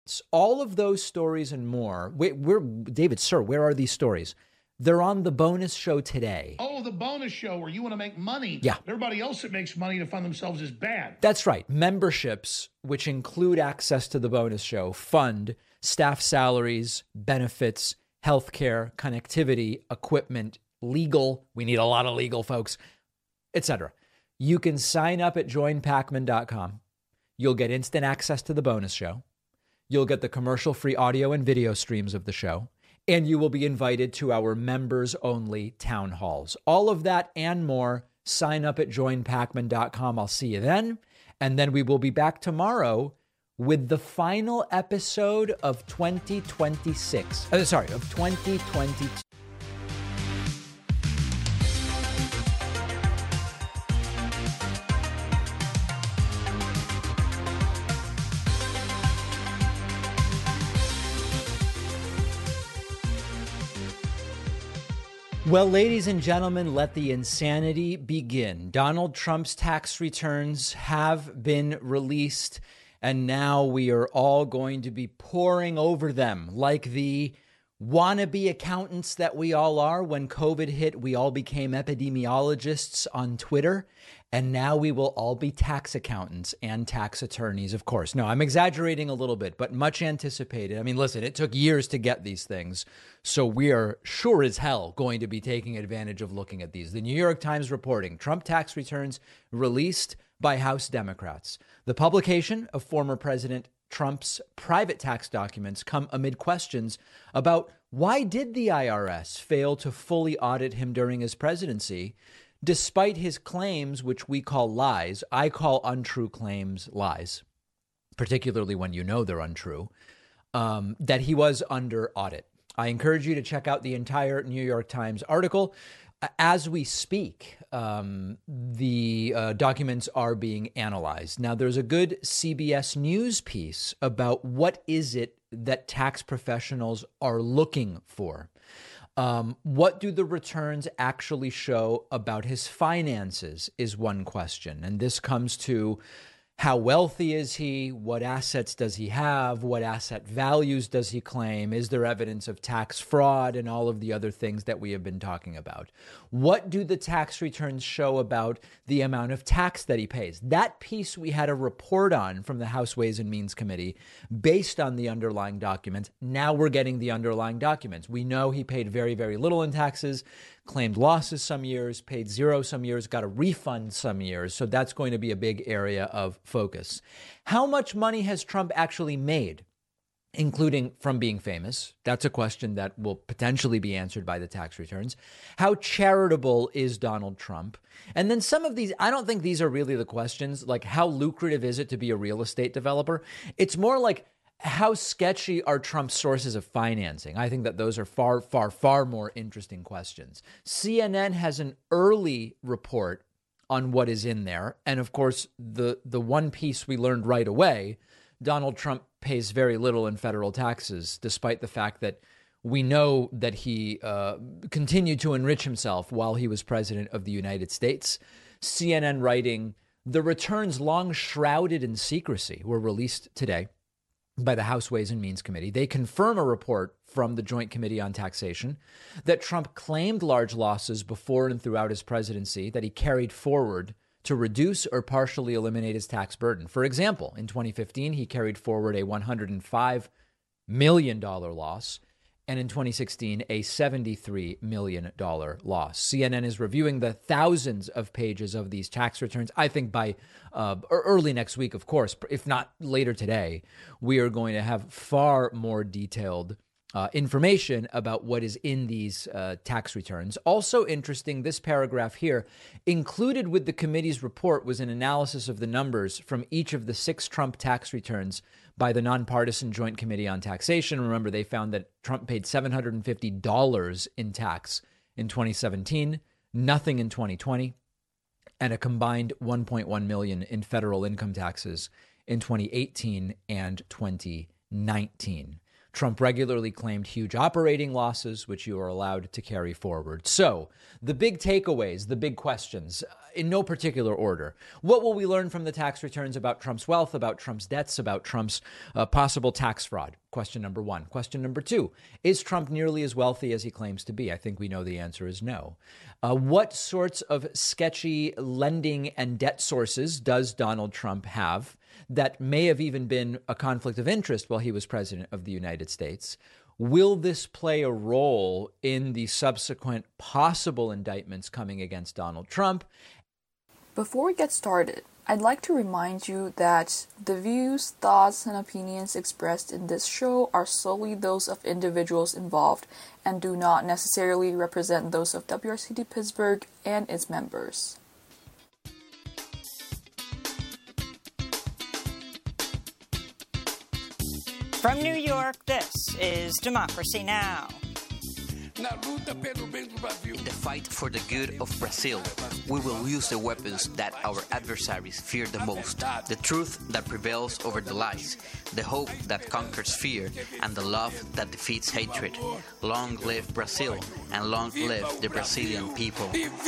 All of those stories and more. David, sir, where are these stories? They're on the bonus show today. Oh, the bonus show where you want to make money. Yeah. Everybody else that makes money to fund themselves is bad. That's right. Memberships, which include access to the bonus show, fund staff salaries, benefits, healthcare, connectivity, equipment, legal. We need a lot of legal, folks, etc. You can sign up at joinpacman.com. You'll get instant access to the bonus show. You'll get the commercial-free audio and video streams of the show. And you will be invited to our members-only town halls. All of that and more, sign up at joinpacman.com. I'll see you then. And then we will be back tomorrow with the final episode of 2022. Well, ladies and gentlemen, let the insanity begin. Donald Trump's tax returns have been released, and now we are all going to be poring over them like the wannabe accountants that we all are. When COVID hit, we all became epidemiologists on Twitter, and now we will all be tax accountants and tax attorneys, of course. No, I'm exaggerating a little bit, but much anticipated. I mean, listen, it took years to get these things, so we are sure as hell going to be taking advantage of looking at these. The New York Times reporting, Trump tax returns released by House Democrats. The publication of former President Trump's private tax documents come amid questions about why did the IRS fail to fully audit him during his presidency, despite his claims, which we call lies. I call untrue claims lies, particularly when you know they're untrue, that he was under audit. I encourage you to check out the entire New York Times article. As we speak, the documents are being analyzed. Now, there's a good CBS News piece about what is it that tax professionals are looking for. What do the returns actually show about his finances is one question. And this comes to how wealthy is he? What assets does he have? What asset values does he claim? Is there evidence of tax fraud and all of the other things that we have been talking about? What do the tax returns show about the amount of tax that he pays? That piece we had a report on from the House Ways and Means Committee based on the underlying documents. Now we're getting the underlying documents. We know he paid very, very little in taxes, claimed losses some years, paid zero some years, got a refund some years. So that's going to be a big area of focus. How much money has Trump actually made, including from being famous? That's a question that will potentially be answered by the tax returns. How charitable is Donald Trump? And then some of these, I don't think these are really the questions, like how lucrative is it to be a real estate developer? It's more like, how sketchy are Trump's sources of financing? I think that those are far, far, far more interesting questions. CNN has an early report on what is in there. And of course, the one piece we learned right away, Donald Trump pays very little in federal taxes, despite the fact that we know that he continued to enrich himself while he was president of the United States. CNN writing, the returns long shrouded in secrecy were released today by the House Ways and Means Committee. They confirm a report from the Joint Committee on Taxation that Trump claimed large losses before and throughout his presidency that he carried forward to reduce or partially eliminate his tax burden. For example, in 2015, he carried forward a $105 million loss, and in 2016, a $73 million loss. CNN is reviewing the thousands of pages of these tax returns. I think by early next week, of course, if not later today, we are going to have far more detailed information about what is in these tax returns. Also interesting, this paragraph here, included with the committee's report was an analysis of the numbers from each of the 6 Trump tax returns by the nonpartisan Joint Committee on Taxation. Remember, they found that Trump paid $750 in tax in 2017, nothing in 2020, and a combined $1.1 million in federal income taxes in 2018 and 2019. Trump regularly claimed huge operating losses, which you are allowed to carry forward. So, the big takeaways, the big questions, in no particular order. What will we learn from the tax returns about Trump's wealth, about Trump's debts, about Trump's possible tax fraud? Question number one. Question number two, is Trump nearly as wealthy as he claims to be? I think we know the answer is no. What sorts of sketchy lending and debt sources does Donald Trump have that may have even been a conflict of interest while he was president of the United States? Will this play a role in the subsequent possible indictments coming against Donald Trump? Before we get started, I'd like to remind you that the views, thoughts, and opinions expressed in this show are solely those of individuals involved and do not necessarily represent those of WRCD Pittsburgh and its members. From New York, this is Democracy Now! In the fight for the good of Brazil, we will use the weapons that our adversaries fear the most, the truth that prevails over the lies, the hope that conquers fear, and the love that defeats hatred. Long live Brazil, and long live the Brazilian people.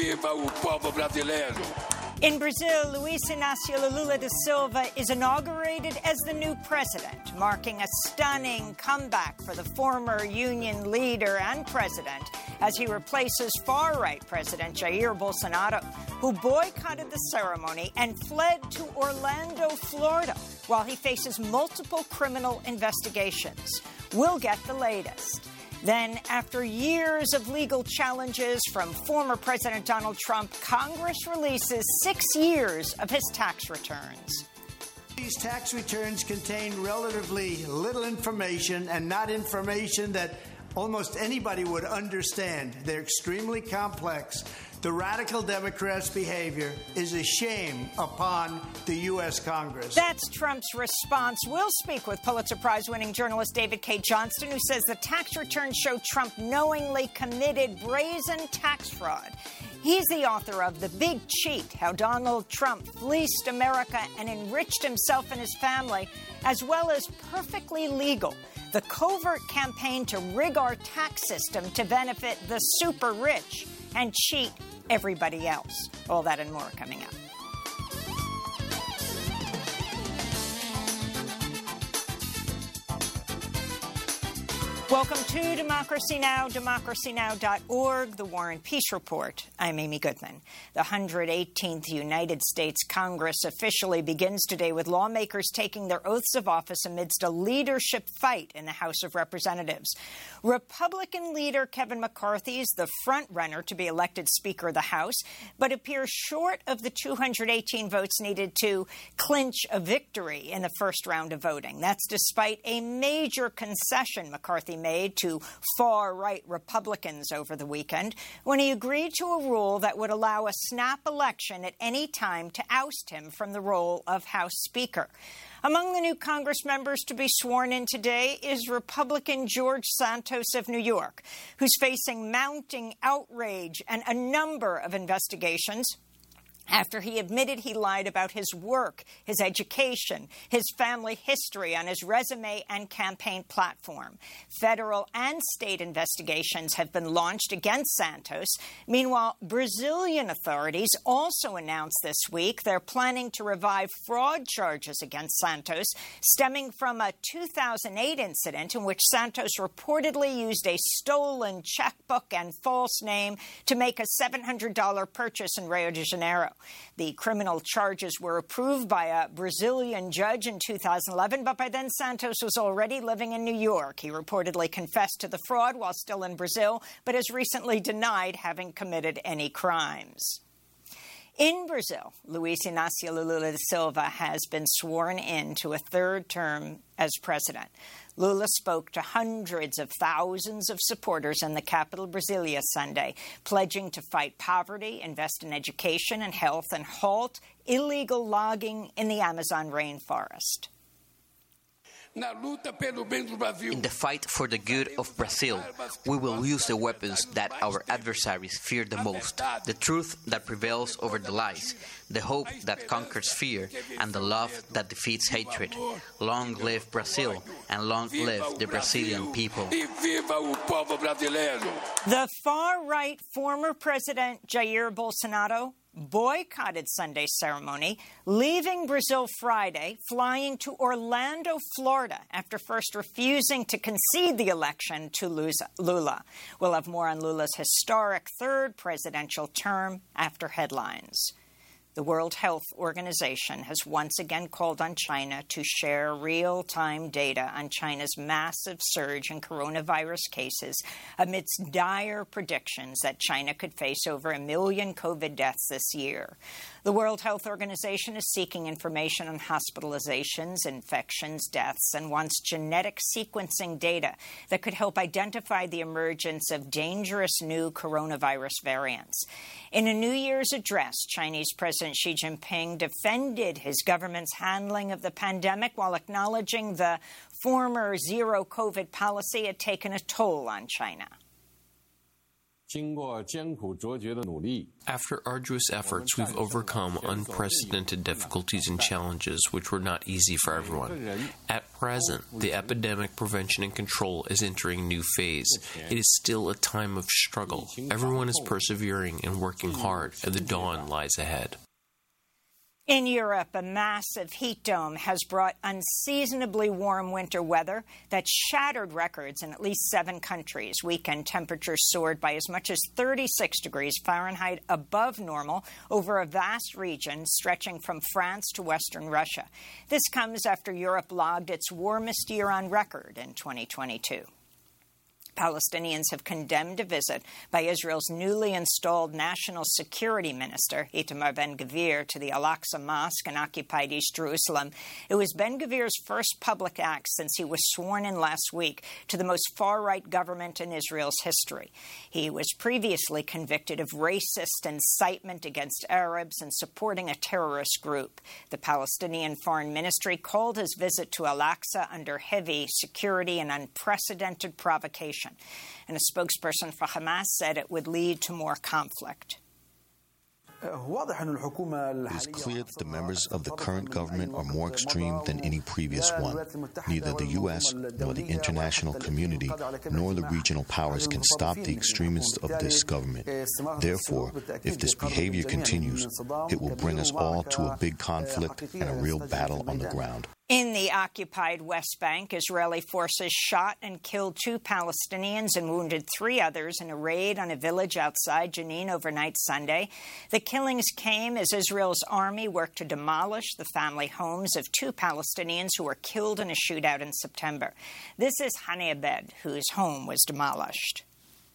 In Brazil, Luiz Inácio Lula da Silva is inaugurated as the new president, marking a stunning comeback for the former union leader and president as he replaces far-right President Jair Bolsonaro, who boycotted the ceremony and fled to Orlando, Florida, while he faces multiple criminal investigations. We'll get the latest. Then, after years of legal challenges from former President Donald Trump, Congress releases 6 years of his tax returns. These tax returns contain relatively little information and not information that almost anybody would understand. They're extremely complex. The radical Democrats' behavior is a shame upon the U.S. Congress. That's Trump's response. We'll speak with Pulitzer Prize-winning journalist David K. Johnston, who says the tax returns show Trump knowingly committed brazen tax fraud. He's the author of The Big Cheat, How Donald Trump Fleeced America and Enriched Himself and His Family, as well as Perfectly Legal, the covert campaign to rig our tax system to benefit the super rich and cheat everybody else. All that and more coming up. Welcome to Democracy Now!, democracynow.org, The War and Peace Report. I'm Amy Goodman. The 118th United States Congress officially begins today with lawmakers taking their oaths of office amidst a leadership fight in the House of Representatives. Republican leader Kevin McCarthy is the front-runner to be elected Speaker of the House, but appears short of the 218 votes needed to clinch a victory in the first round of voting. That's despite a major concession McCarthy made to far-right Republicans over the weekend when he agreed to a rule that would allow a snap election at any time to oust him from the role of House Speaker. Among the new Congress members to be sworn in today is Republican George Santos of New York, who's facing mounting outrage and a number of investigations after he admitted he lied about his work, his education, his family history on his resume and campaign platform. Federal and state investigations have been launched against Santos. Meanwhile, Brazilian authorities also announced this week they're planning to revive fraud charges against Santos, stemming from a 2008 incident in which Santos reportedly used a stolen checkbook and false name to make a $700 purchase in Rio de Janeiro. The criminal charges were approved by a Brazilian judge in 2011, but by then Santos was already living in New York. He reportedly confessed to the fraud while still in Brazil, but has recently denied having committed any crimes. In Brazil, Luiz Inácio Lula da Silva has been sworn in to a third term as president. Lula spoke to hundreds of thousands of supporters in the capital, Brasilia, Sunday, pledging to fight poverty, invest in education and health, and halt illegal logging in the Amazon rainforest. In the fight for the good of Brazil, we will use the weapons that our adversaries fear the most, the truth that prevails over the lies, the hope that conquers fear, and the love that defeats hatred. Long live Brazil, and long live the Brazilian people. The far-right former President Jair Bolsonaro boycotted Sunday's ceremony, leaving Brazil Friday, flying to Orlando, Florida, after first refusing to concede the election to Lula. We'll have more on Lula's historic third presidential term after headlines. The World Health Organization has once again called on China to share real-time data on China's massive surge in coronavirus cases amidst dire predictions that China could face over 1 million COVID deaths this year. The World Health Organization is seeking information on hospitalizations, infections, deaths, and wants genetic sequencing data that could help identify the emergence of dangerous new coronavirus variants. In a New Year's address, Chinese President Xi Jinping defended his government's handling of the pandemic while acknowledging the former zero-COVID policy had taken a toll on China. After arduous efforts, we've overcome unprecedented difficulties and challenges which were not easy for everyone. At present, the epidemic prevention and control is entering a new phase. It is still a time of struggle. Everyone is persevering and working hard, and the dawn lies ahead. In Europe, a massive heat dome has brought unseasonably warm winter weather that shattered records in at least 7 countries. Weekend temperatures soared by as much as 36 degrees Fahrenheit above normal over a vast region stretching from France to western Russia. This comes after Europe logged its warmest year on record in 2022. Palestinians have condemned a visit by Israel's newly installed National Security Minister, Itamar Ben-Gvir, to the Al-Aqsa Mosque in occupied East Jerusalem. It was Ben-Gvir's first public act since he was sworn in last week to the most far-right government in Israel's history. He was previously convicted of racist incitement against Arabs and supporting a terrorist group. The Palestinian Foreign Ministry called his visit to Al-Aqsa under heavy security and unprecedented provocation. And a spokesperson for Hamas said it would lead to more conflict. It is clear that the members of the current government are more extreme than any previous one. Neither the U.S. nor the international community nor the regional powers can stop the extremists of this government. Therefore, if this behavior continues, it will bring us all to a big conflict and a real battle on the ground. In the occupied West Bank, Israeli forces shot and killed 2 Palestinians and wounded 3 others in a raid on a village outside Jenin overnight Sunday. The killings came as Israel's army worked to demolish the family homes of 2 Palestinians who were killed in a shootout in September. This is Hani Abed, whose home was demolished.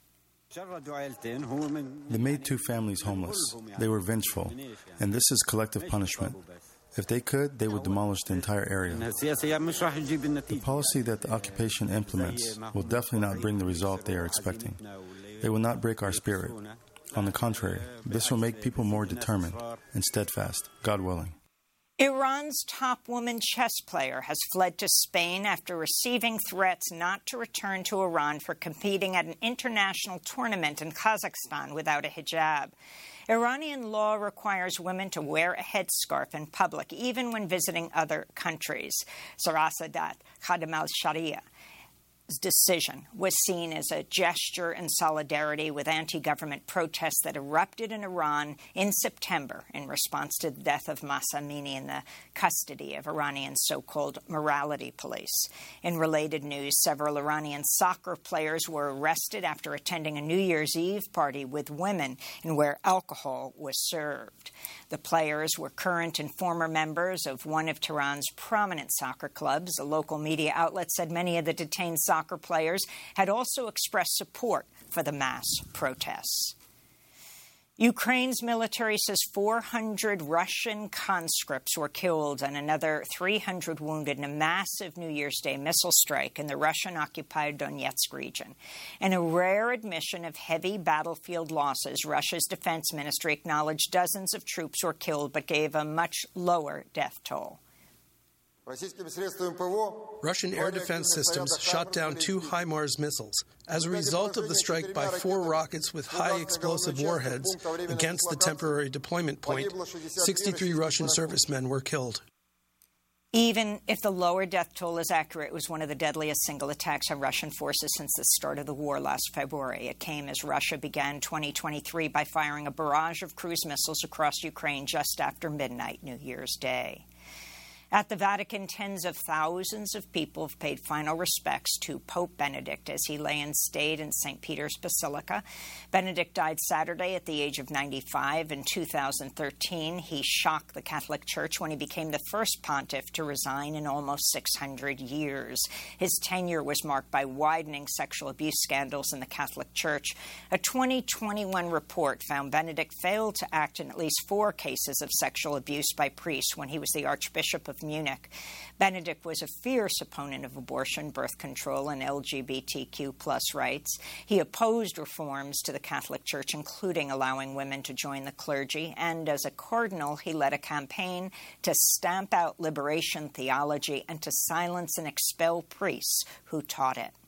They made 2 families homeless. They were vengeful, and this is collective punishment. If they could, they would demolish the entire area. The policy that the occupation implements will definitely not bring the result they are expecting. They will not break our spirit. On the contrary, this will make people more determined and steadfast, God willing. Iran's top woman chess player has fled to Spain after receiving threats not to return to Iran for competing at an international tournament in Kazakhstan without a hijab. Iranian law requires women to wear a headscarf in public, even when visiting other countries. Sarasadat Khadim al-Sharia's decision was seen as a gesture in solidarity with anti-government protests that erupted in Iran in September in response to the death of Mahsa Amini in the custody of Iranian so-called morality police. In related news, several Iranian soccer players were arrested after attending a New Year's Eve party with women and where alcohol was served. The players were current and former members of one of Tehran's prominent soccer clubs. A local media outlet said many of the detained soccer players had also expressed support for the mass protests. Ukraine's military says 400 Russian conscripts were killed and another 300 wounded in a massive New Year's Day missile strike in the Russian-occupied Donetsk region. In a rare admission of heavy battlefield losses, Russia's defense ministry acknowledged dozens of troops were killed but gave a much lower death toll. Russian air defense systems shot down 2 HIMARS missiles. As a result of the strike by 4 rockets with high explosive warheads against the temporary deployment point, 63 Russian servicemen were killed. Even if the lower death toll is accurate, it was one of the deadliest single attacks on Russian forces since the start of the war last February. It came as Russia began 2023 by firing a barrage of cruise missiles across Ukraine just after midnight New Year's Day. At the Vatican, tens of thousands of people have paid final respects to Pope Benedict as he lay in state in St. Peter's Basilica. Benedict died Saturday at the age of 95 in 2013. He shocked the Catholic Church when he became the first pontiff to resign in almost 600 years. His tenure was marked by widening sexual abuse scandals in the Catholic Church. A 2021 report found Benedict failed to act in at least 4 cases of sexual abuse by priests when he was the Archbishop of Munich. Benedict was a fierce opponent of abortion, birth control, and LGBTQ+ rights. He opposed reforms to the Catholic Church, including allowing women to join the clergy, and as a cardinal, he led a campaign to stamp out liberation theology and to silence and expel priests who taught it.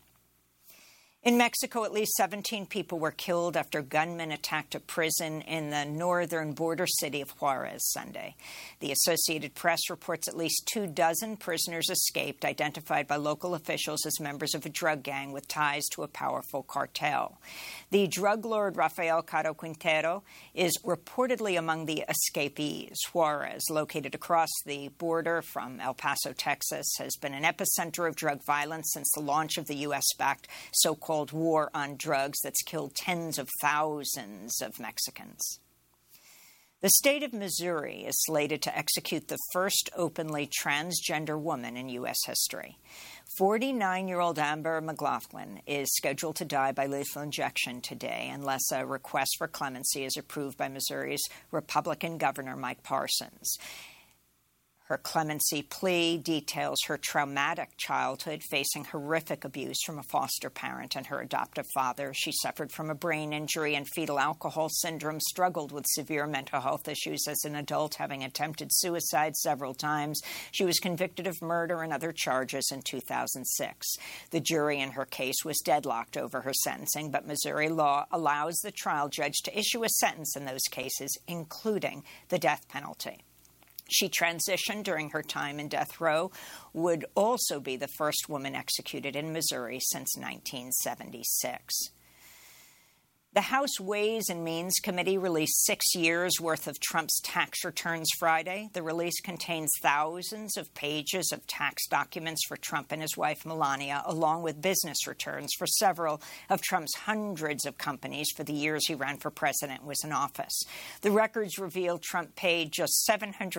In Mexico, at least 17 people were killed after gunmen attacked a prison in the northern border city of Juarez Sunday. The Associated Press reports at least 24 prisoners escaped, identified by local officials as members of a drug gang with ties to a powerful cartel. The drug lord Rafael Caro Quintero is reportedly among the escapees. Juarez, located across the border from El Paso, Texas, has been an epicenter of drug violence since the launch of the U.S.-backed so-called war on drugs that's killed tens of thousands of Mexicans. The state of Missouri is slated to execute the first openly transgender woman in U.S. history. 49-year-old Amber McLaughlin is scheduled to die by lethal injection today unless a request for clemency is approved by Missouri's Republican Governor Mike Parsons. Her clemency plea details her traumatic childhood, facing horrific abuse from a foster parent and her adoptive father. She suffered from a brain injury and fetal alcohol syndrome, struggled with severe mental health issues as an adult, having attempted suicide several times. She was convicted of murder and other charges in 2006. The jury in her case was deadlocked over her sentencing, but Missouri law allows the trial judge to issue a sentence in those cases, including the death penalty. She transitioned during her time in death row, would also be the first woman executed in Missouri since 1976. The House Ways and Means Committee released 6 years' worth of Trump's tax returns Friday. The release contains thousands of pages of tax documents for Trump and his wife Melania, along with business returns for several of Trump's hundreds of companies for the years he ran for president and was in office. The records reveal Trump paid just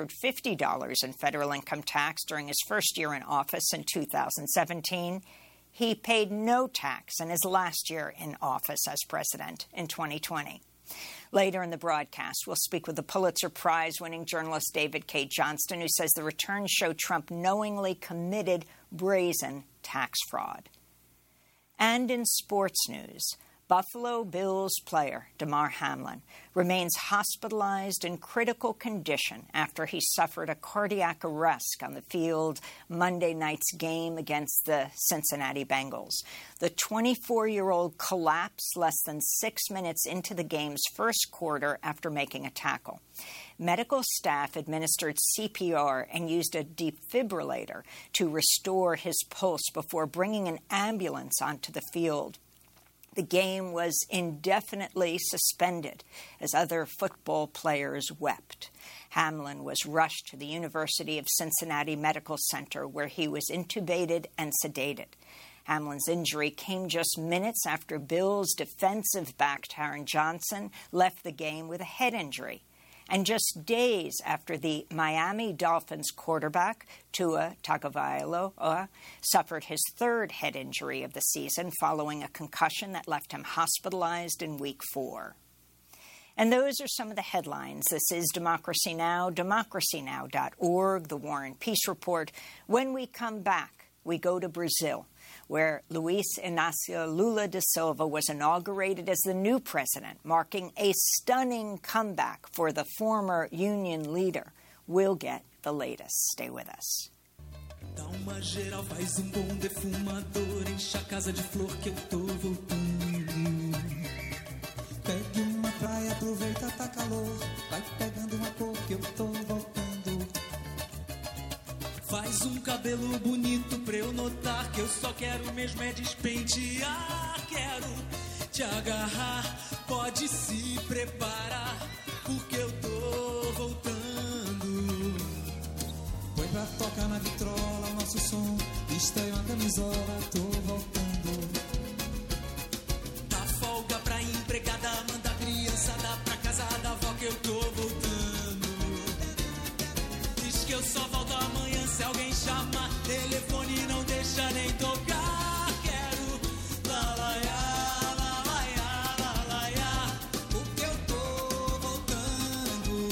$750 in federal income tax during his first year in office in 2017. He paid no tax in his last year in office as president in 2020. Later in the broadcast, we'll speak with the Pulitzer Prize-winning journalist David K. Johnston, who says the returns show Trump knowingly committed brazen tax fraud. And in sports news, Buffalo Bills player Damar Hamlin remains hospitalized in critical condition after he suffered a cardiac arrest on the field Monday night's game against the Cincinnati Bengals. The 24-year-old collapsed less than 6 minutes into the game's first quarter after making a tackle. Medical staff administered CPR and used a defibrillator to restore his pulse before bringing an ambulance onto the field. The game was indefinitely suspended as other football players wept. Hamlin was rushed to the University of Cincinnati Medical Center, where he was intubated and sedated. Hamlin's injury came just minutes after Bills defensive back Taron Johnson left the game with a head injury, and just days after the Miami Dolphins quarterback, Tua Tagovailoa, suffered his third head injury of the season following a concussion that left him hospitalized in Week 4. And those are some of the headlines. This is Democracy Now!, democracynow.org, The War and Peace Report. When we come back, we go to Brazil, where Luiz Inácio Lula da Silva was inaugurated as the new president, marking a stunning comeback for the former union leader. We'll get the latest. Stay with us. Dá uma geral, faz bom defumador, enche a casa de flor que eu tô voltando. Pegue uma praia, aproveita, tá calor, vai pegando uma cor que eu tô voltando. Faz cabelo bonito pra eu notar que eu só quero mesmo é despentear. Quero te agarrar, pode se preparar, porque eu tô voltando. Põe pra tocar na vitrola o nosso som, estranho a camisola, tô voltando. Dá folga pra empregada, manda a criançada pra casa da avó que eu tô voltando. Diz que eu só volto amanhã se alguém chamar, telefone não deixa nem tocar. Quero lalaiá, lalaiá, lalaiá, porque eu tô voltando.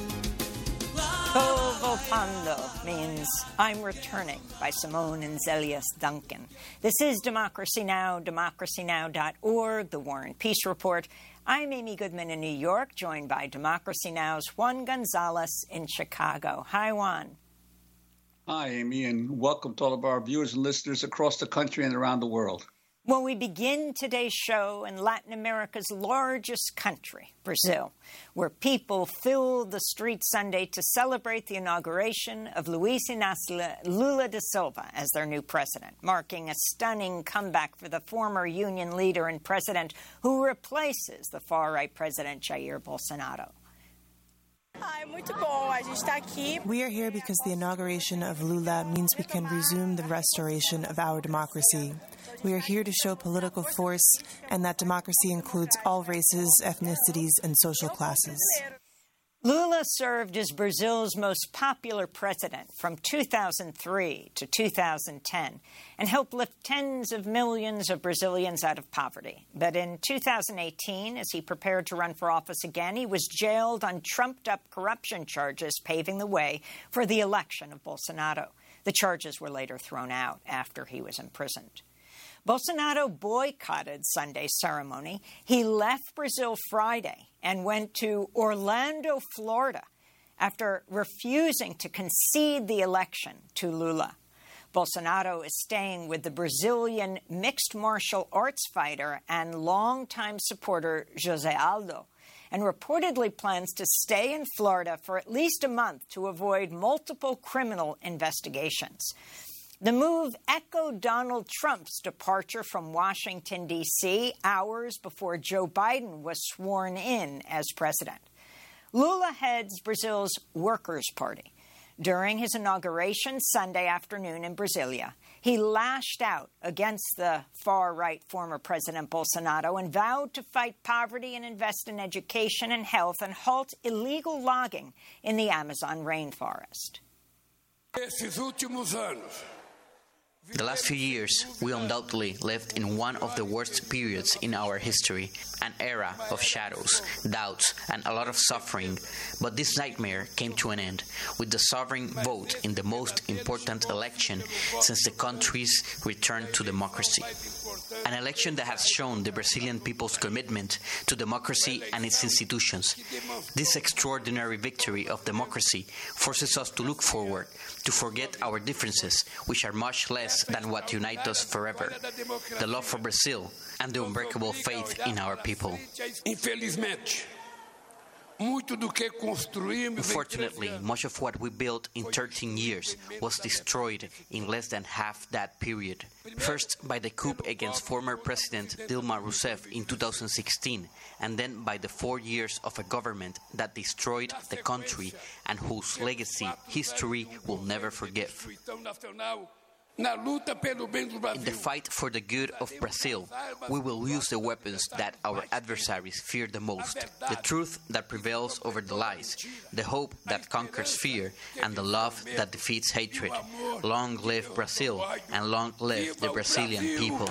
Tô voltando means I'm returning by Simone and Zelius Duncan. This is Democracy Now!, democracynow.org, The War and Peace Report. I'm Amy Goodman in New York, joined by Democracy Now!'s Juan Gonzalez in Chicago. Hi, Juan. Hi, Amy, and welcome to all of our viewers and listeners across the country and around the world. Well, we begin today's show in Latin America's largest country, Brazil, where people filled the streets Sunday to celebrate the inauguration of Luiz Inácio Lula da Silva as their new president, marking a stunning comeback for the former union leader and president who replaces the far-right president Jair Bolsonaro. We are here because the inauguration of Lula means we can resume the restoration of our democracy. We are here to show political force and that democracy includes all races, ethnicities, and social classes. Lula served as Brazil's most popular president from 2003 to 2010 and helped lift tens of millions of Brazilians out of poverty. But in 2018, as he prepared to run for office again, he was jailed on trumped-up corruption charges, paving the way for the election of Bolsonaro. The charges were later thrown out after he was imprisoned. Bolsonaro boycotted Sunday's ceremony. He left Brazil Friday and went to Orlando, Florida, after refusing to concede the election to Lula. Bolsonaro is staying with the Brazilian mixed martial arts fighter and longtime supporter José Aldo, and reportedly plans to stay in Florida for at least a month to avoid multiple criminal investigations. The move echoed Donald Trump's departure from Washington, D.C., hours before Joe Biden was sworn in as president. Lula heads Brazil's Workers' Party. During his inauguration Sunday afternoon in Brasilia, he lashed out against the far-right former President Bolsonaro and vowed to fight poverty and invest in education and health and halt illegal logging in the Amazon rainforest. The last few years, we undoubtedly lived in one of the worst periods in our history, an era of shadows, doubts, and a lot of suffering. But this nightmare came to an end with the sovereign vote in the most important election since the country's return to democracy. An election that has shown the Brazilian people's commitment to democracy and its institutions. This extraordinary victory of democracy forces us to look forward, to forget our differences, which are much less than what unite us forever, the love for Brazil and the unbreakable faith in our people. Unfortunately, much of what we built in 13 years was destroyed in less than half that period. First by the coup against former President Dilma Rousseff in 2016, and then by the 4 years of a government that destroyed the country and whose legacy history will never forgive. In the fight for the good of Brazil, we will use the weapons that our adversaries fear the most, the truth that prevails over the lies, the hope that conquers fear, and the love that defeats hatred. Long live Brazil, and long live the Brazilian people.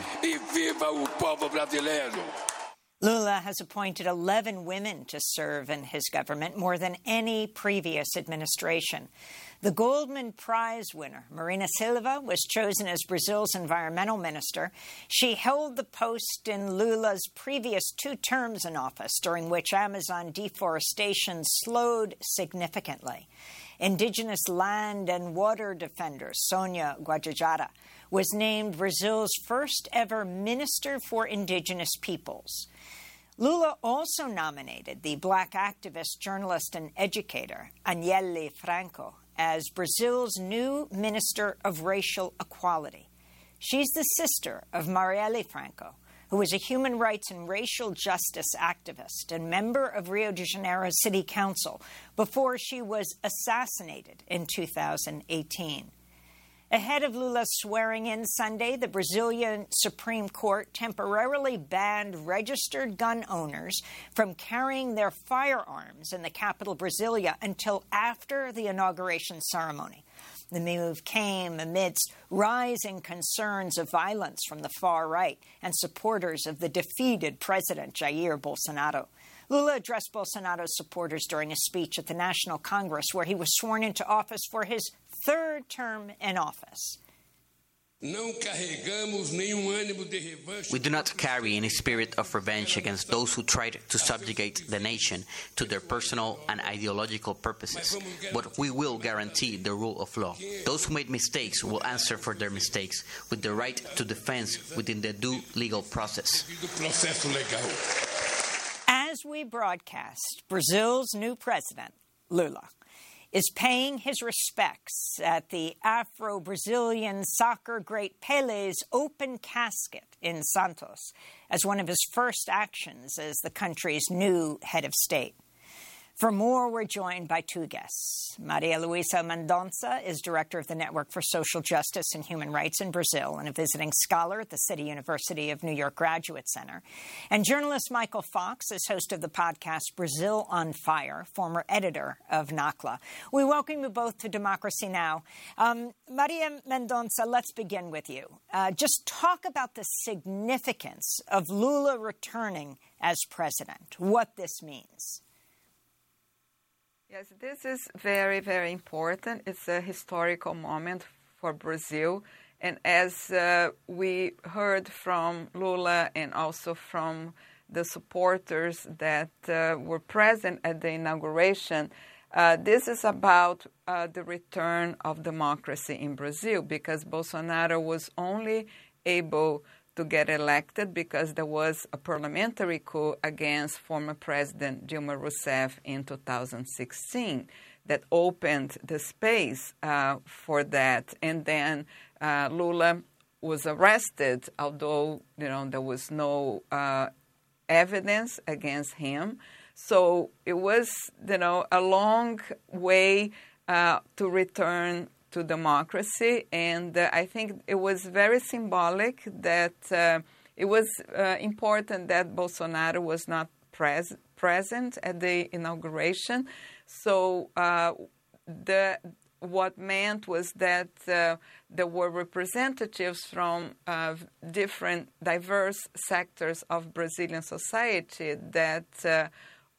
Lula has appointed 11 women to serve in his government, more than any previous administration. The Goldman Prize winner, Marina Silva, was chosen as Brazil's environmental minister. She held the post in Lula's previous 2 terms in office, during which Amazon deforestation slowed significantly. Indigenous land and water defender Sonia Guajajara was named Brazil's first ever Minister for Indigenous Peoples. Lula also nominated the Black activist, journalist, and educator Aniele Franco as Brazil's new Minister of Racial Equality. She's the sister of Marielle Franco, who was a human rights and racial justice activist and member of Rio de Janeiro City Council before she was assassinated in 2018. Ahead of Lula's swearing-in Sunday, the Brazilian Supreme Court temporarily banned registered gun owners from carrying their firearms in the capital, Brasilia, until after the inauguration ceremony. The move came amidst rising concerns of violence from the far right and supporters of the defeated President Jair Bolsonaro. Lula addressed Bolsonaro's supporters during a speech at the National Congress, where he was sworn into office for his third term in office. We do not carry any spirit of revenge against those who tried to subjugate the nation to their personal and ideological purposes, but we will guarantee the rule of law. Those who made mistakes will answer for their mistakes with the right to defense within the due legal process. As we broadcast, Brazil's new president, Lula, is paying his respects at the Afro-Brazilian soccer great Pele's open casket in Santos as one of his first actions as the country's new head of state. For more, we're joined by two guests. Maria Luisa Mendonça is director of the Network for Social Justice and Human Rights in Brazil and a visiting scholar at the City University of New York Graduate Center. And journalist Michael Fox is host of the podcast Brazil on Fire, former editor of NACLA. We welcome you both to Democracy Now! Maria Mendonça, let's begin with you. Just talk about the significance of Lula returning as president, what this means. Yes, this is very, very important. It's a historical moment for Brazil. And as we heard from Lula and also from the supporters that were present at the inauguration, this is about the return of democracy in Brazil, because Bolsonaro was only able to get elected because there was a parliamentary coup against former President Dilma Rousseff in 2016 that opened the space for that. And then Lula was arrested, although there was no evidence against him. So it was a long way to return to democracy, and I think it was very symbolic that it was important that Bolsonaro was not present at the inauguration. So what meant was that there were representatives from different diverse sectors of Brazilian society that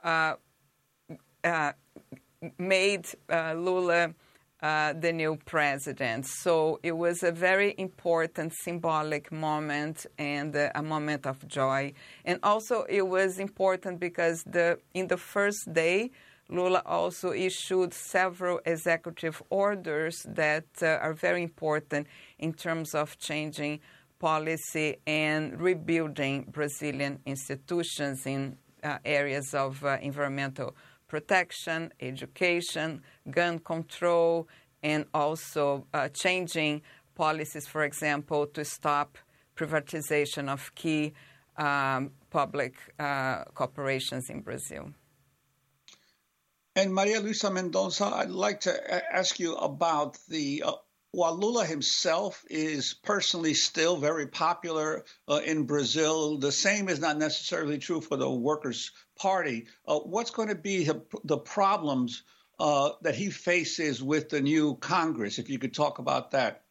made Lula the new president. So it was a very important symbolic moment and a moment of joy. And also it was important because in the first day, Lula also issued several executive orders that are very important in terms of changing policy and rebuilding Brazilian institutions in areas of environmental protection, education, gun control, and also changing policies, for example, to stop privatization of key public corporations in Brazil. And Maria Luisa Mendonça, I'd like to ask you about while Lula himself is personally still very popular in Brazil, the same is not necessarily true for the Workers' Party. What's going to be the problems that he faces with the new Congress, if you could talk about that?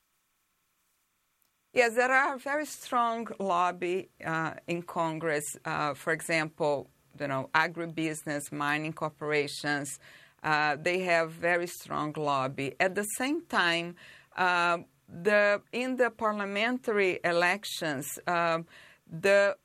Yes, there are very strong lobby in Congress. For example, agribusiness, mining corporations, they have very strong lobby. At the same time, in the parliamentary elections, the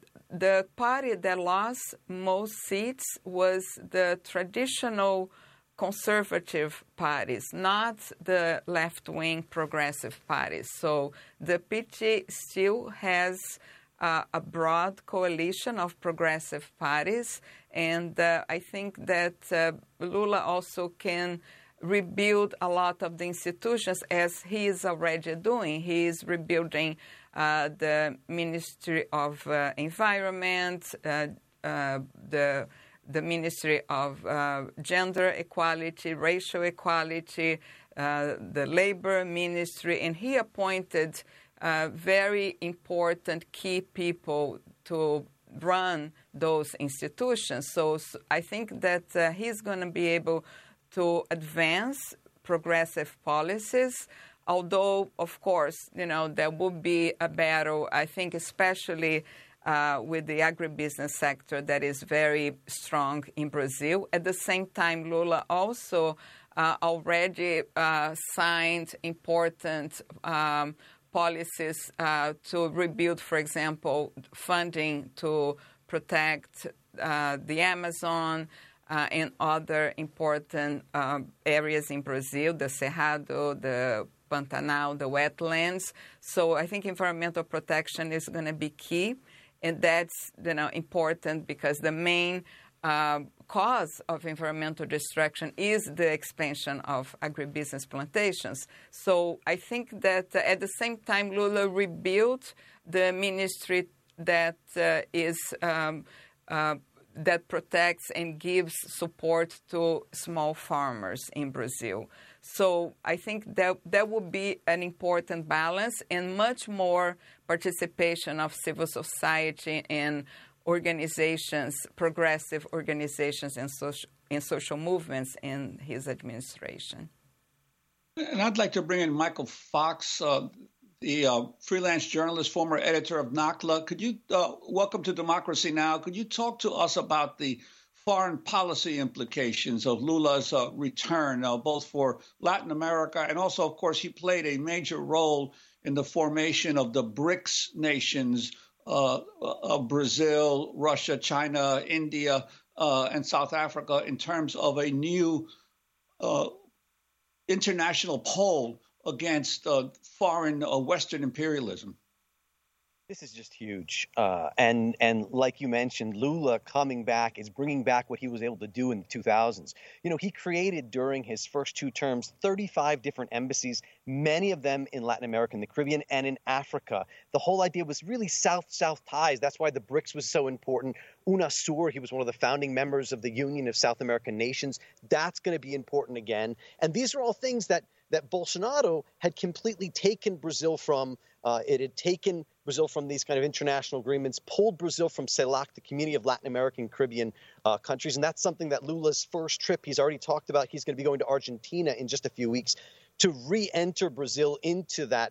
party that lost most seats was the traditional conservative parties, not the left-wing progressive parties. So the PT still has a broad coalition of progressive parties, and I think that Lula also can rebuild a lot of the institutions, as he is already doing. He is rebuilding the Ministry of Environment, the Ministry of Gender Equality, Racial Equality, the Labor Ministry, and he appointed very important key people to run those institutions. So I think that he's going to be able to advance progressive policies, although, of course, there will be a battle, I think, especially with the agribusiness sector that is very strong in Brazil. At the same time, Lula also already signed important policies to rebuild, for example, funding to protect the Amazon and other important areas in Brazil, the Cerrado, the Pantanal, the wetlands. So I think environmental protection is going to be key. And that's important because the main cause of environmental destruction is the expansion of agribusiness plantations. So I think that at the same time, Lula rebuilt the ministry that that protects and gives support to small farmers in Brazil. So I think that would be an important balance and much more participation of civil society and organizations, progressive organizations and social movements in his administration. And I'd like to bring in Michael Fox, the freelance journalist, former editor of NACLA. Could you welcome to Democracy Now! Could you talk to us about the foreign policy implications of Lula's return, both for Latin America and also, of course, he played a major role in the formation of the BRICS nations of Brazil, Russia, China, India, and South Africa in terms of a new international pole against foreign Western imperialism. This is just huge. And like you mentioned, Lula coming back is bringing back what he was able to do in the 2000s. He created during his first two terms 35 different embassies, many of them in Latin America and the Caribbean and in Africa. The whole idea was really South-South ties. That's why the BRICS was so important. UNASUR, he was one of the founding members of the Union of South American Nations. That's going to be important again. And these are all things that Bolsonaro had completely taken Brazil from. It had taken Brazil from these kind of international agreements, pulled Brazil from CELAC, the Community of Latin American Caribbean countries. And that's something that Lula's first trip, he's already talked about. He's going to be going to Argentina in just a few weeks to re-enter Brazil into that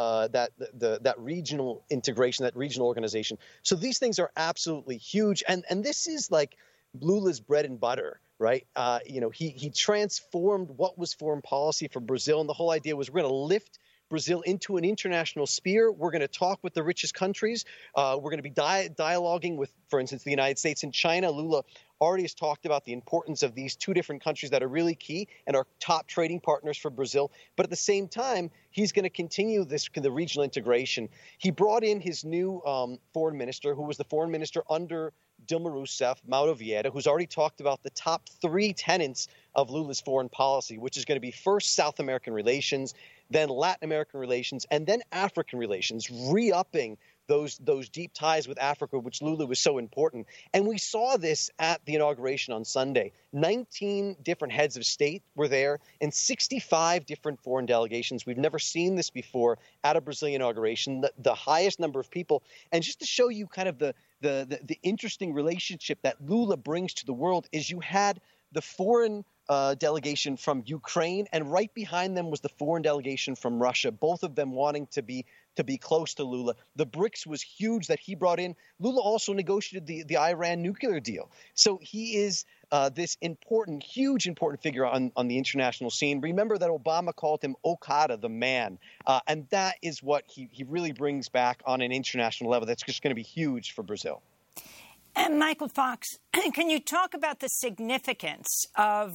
regional integration, that regional organization. So these things are absolutely huge. And this is like Lula's bread and butter. Right. He transformed what was foreign policy for Brazil. And the whole idea was we're going to lift Brazil into an international sphere. We're going to talk with the richest countries. We're going to be dialoguing with, for instance, the United States and China. Lula already has talked about the importance of these two different countries that are really key and are top trading partners for Brazil. But at the same time, he's going to continue the regional integration. He brought in his new foreign minister, who was the foreign minister under Dilma Rousseff, Mauro Vieira, who's already talked about the top three tenets of Lula's foreign policy, which is going to be first South American relations, then Latin American relations, and then African relations, re-upping those deep ties with Africa, which Lula was so important. And we saw this at the inauguration on Sunday. 19 different heads of state were there and 65 different foreign delegations. We've never seen this before at a Brazilian inauguration, the highest number of people. And just to show you kind of the interesting relationship that Lula brings to the world is you had the foreign delegation from Ukraine, and right behind them was the foreign delegation from Russia, both of them wanting to be close to Lula. The BRICS was huge that he brought in. Lula also negotiated the Iran nuclear deal. So he is this huge important figure on the international scene. Remember that Obama called him Okada, the man. And that is what he really brings back on an international level. That's just going to be huge for Brazil. And Michael Fox, can you talk about the significance of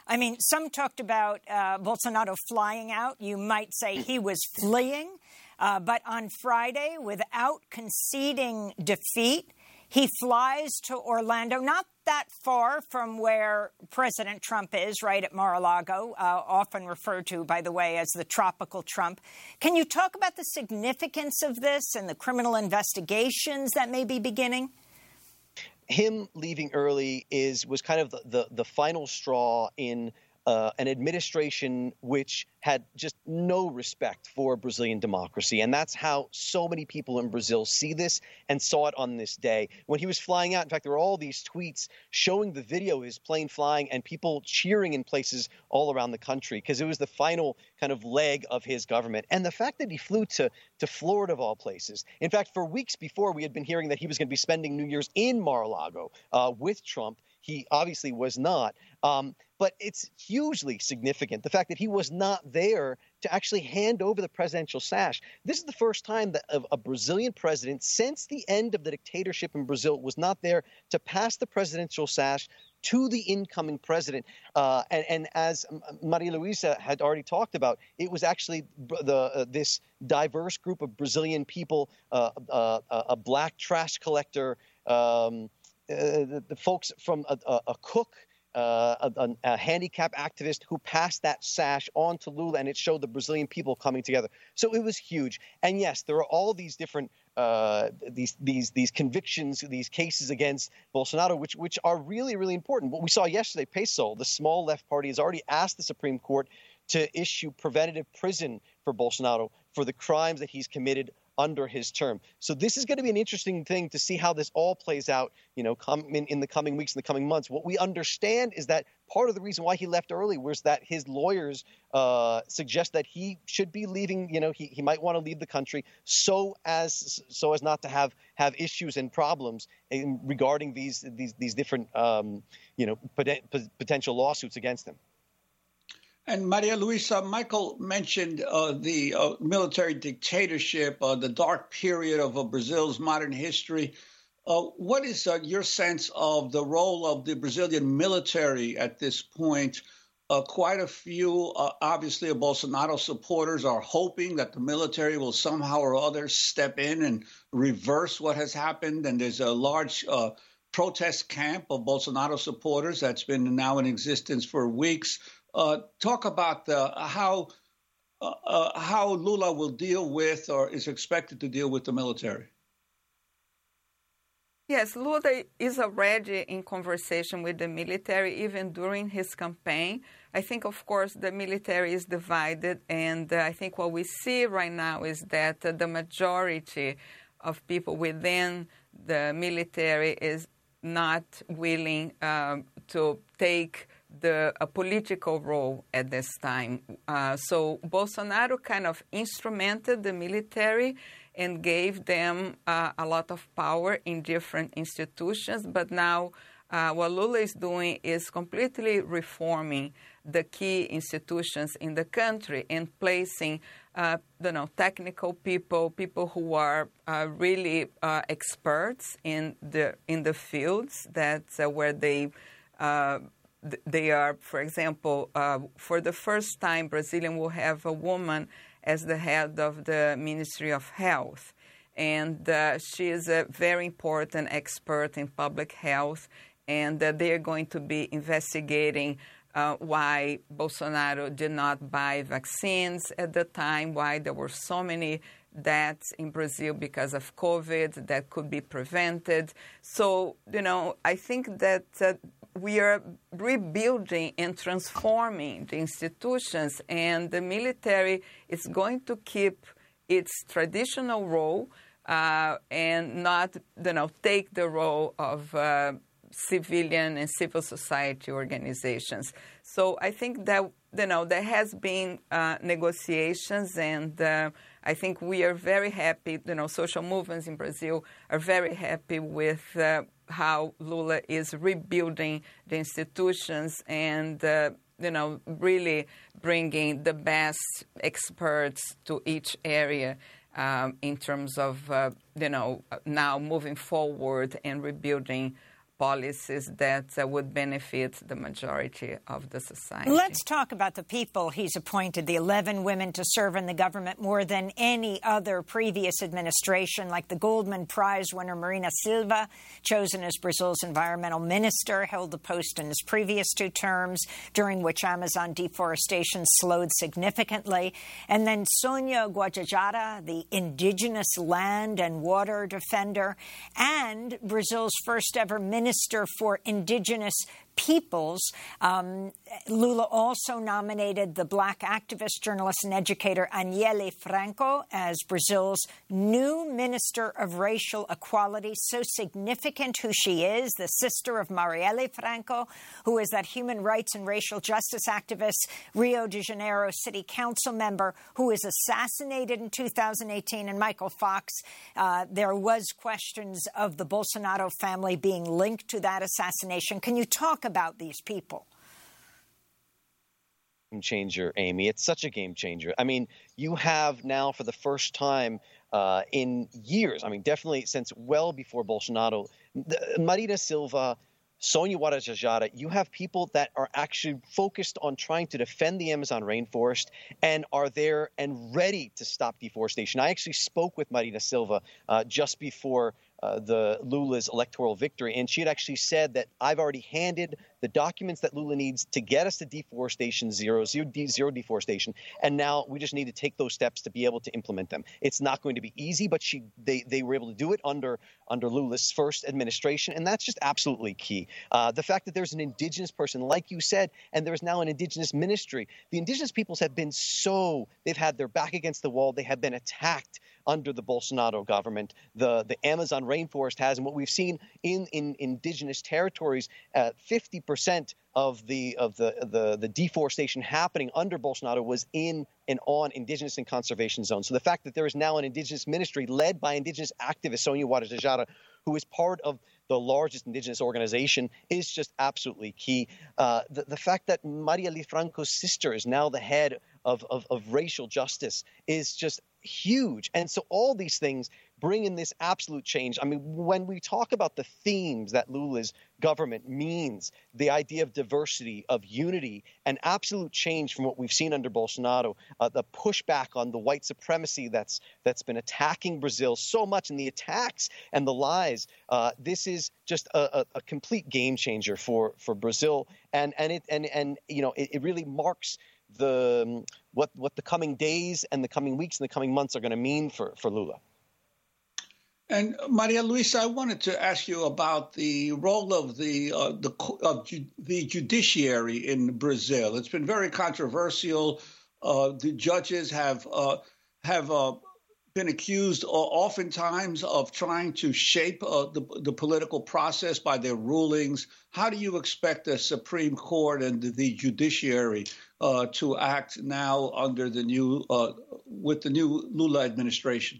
I mean, some talked about Bolsonaro flying out. You might say he was fleeing. But on Friday, without conceding defeat, he flies to Orlando, not that far from where President Trump is, right at Mar-a-Lago, often referred to, by the way, as the tropical Trump. Can you talk about the significance of this and the criminal investigations that may be beginning? Him leaving early was kind of the final straw in an administration which had just no respect for Brazilian democracy. And that's how so many people in Brazil see this and saw it on this day. When he was flying out, in fact, there were all these tweets showing the video of his plane flying and people cheering in places all around the country because it was the final kind of leg of his government. And the fact that he flew to Florida, of all places. In fact, for weeks before, we had been hearing that he was going to be spending New Year's in Mar-a-Lago with Trump. He obviously was not. But it's hugely significant, the fact that he was not there to actually hand over the presidential sash. This is the first time that a Brazilian president since the end of the dictatorship in Brazil was not there to pass the presidential sash to the incoming president. And as Maria Luisa had already talked about, it was actually this diverse group of Brazilian people, a black trash collector, the folks from a cook, a handicap activist who passed that sash on to Lula, and it showed the Brazilian people coming together. So it was huge. And yes, there are all these different these convictions, these cases against Bolsonaro, which are really, really important. What we saw yesterday, PSOL, the small left party, has already asked the Supreme Court to issue preventative prison for Bolsonaro for the crimes that he's committed under his term. So this is going to be an interesting thing to see how this all plays out, in the coming weeks and the coming months. What we understand is that part of the reason why he left early was that his lawyers suggest that he should be leaving. He might want to leave the country so as not to have issues and problems regarding these different potential lawsuits against him. And Maria Luisa, Michael mentioned the military dictatorship, the dark period of Brazil's modern history. What is your sense of the role of the Brazilian military at this point? Quite a few, obviously, of Bolsonaro supporters are hoping that the military will somehow or other step in and reverse what has happened. And there's a large protest camp of Bolsonaro supporters that's been now in existence for weeks. Talk about how Lula will deal with or is expected to deal with the military. Yes, Lula is already in conversation with the military, even during his campaign. I think, of course, the military is divided, and I think what we see right now is that the majority of people within the military is not willing to take a political role at this time. So Bolsonaro kind of instrumented the military and gave them a lot of power in different institutions. But now what Lula is doing is completely reforming the key institutions in the country and placing technical people who are really experts in the fields that's where they are. For example, for the first time, Brazilian will have a woman as the head of the Ministry of Health. And she is a very important expert in public health, and they are going to be investigating why Bolsonaro did not buy vaccines at the time, why there were so many deaths in Brazil because of COVID that could be prevented. So, I think that we are rebuilding and transforming the institutions, and the military is going to keep its traditional role and not, take the role of civilian and civil society organizations. So I think that, there has been negotiations, and I think we are very happy, social movements in Brazil are very happy with how Lula is rebuilding the institutions and, really bringing the best experts to each area in terms of, now moving forward and rebuilding policies that would benefit the majority of the society. Let's talk about the people he's appointed, the 11 women to serve in the government, more than any other previous administration, like the Goldman Prize winner Marina Silva, chosen as Brazil's environmental minister, held the post in his previous 2 terms, during which Amazon deforestation slowed significantly. And then Sonia Guajajara, the indigenous land and water defender, and Brazil's first ever Minister for Indigenous Peoples. Lula also nominated the Black activist, journalist, and educator Aniele Franco as Brazil's new Minister of Racial Equality. So significant who she is, the sister of Marielle Franco, who is that human rights and racial justice activist, Rio de Janeiro City Council member who was assassinated in 2018. And Michael Fox, there was questions of the Bolsonaro family being linked to that assassination. Can you talk about these people? Game changer, Amy. It's such a game changer. I mean, you have now for the first time in years, I mean, definitely since well before Bolsonaro, Marina Silva, Sonia Guajajara, you have people that are actually focused on trying to defend the Amazon rainforest and are there and ready to stop deforestation. I actually spoke with Marina Silva just before the Lula's electoral victory, and she had actually said that I've already handed the documents that Lula needs to get us to deforestation zero deforestation, and now we just need to take those steps to be able to implement them. It's not going to be easy, but they were able to do it under Lula's first administration, and that's just absolutely key. The fact that there's an indigenous person, like you said, and there's now an indigenous ministry. The indigenous peoples have been they've had their back against the wall. They have been attacked under the Bolsonaro government. The Amazon rainforest has, and what we've seen in indigenous territories, 50% of the deforestation happening under Bolsonaro was in and on indigenous and conservation zones. So the fact that there is now an indigenous ministry led by indigenous activist Sonia Guajajara, who is part of the largest indigenous organization, is just absolutely key. The fact that Marielle Franco's sister is now the head of racial justice is just huge. And so all these things bring in this absolute change. I mean, when we talk about the themes that Lula's government means, the idea of diversity, of unity, and absolute change from what we've seen under Bolsonaro, the pushback on the white supremacy that's been attacking Brazil so much, and the attacks and the lies, this is just a complete game changer for Brazil, and it really marks what the coming days and the coming weeks and the coming months are going to mean for Lula. And Maria Luisa, I wanted to ask you about the role of the judiciary in Brazil. It's been very controversial. The judges have been accused oftentimes of trying to shape the political process by their rulings. How do you expect the Supreme Court and the judiciary to act now under with the new Lula administration?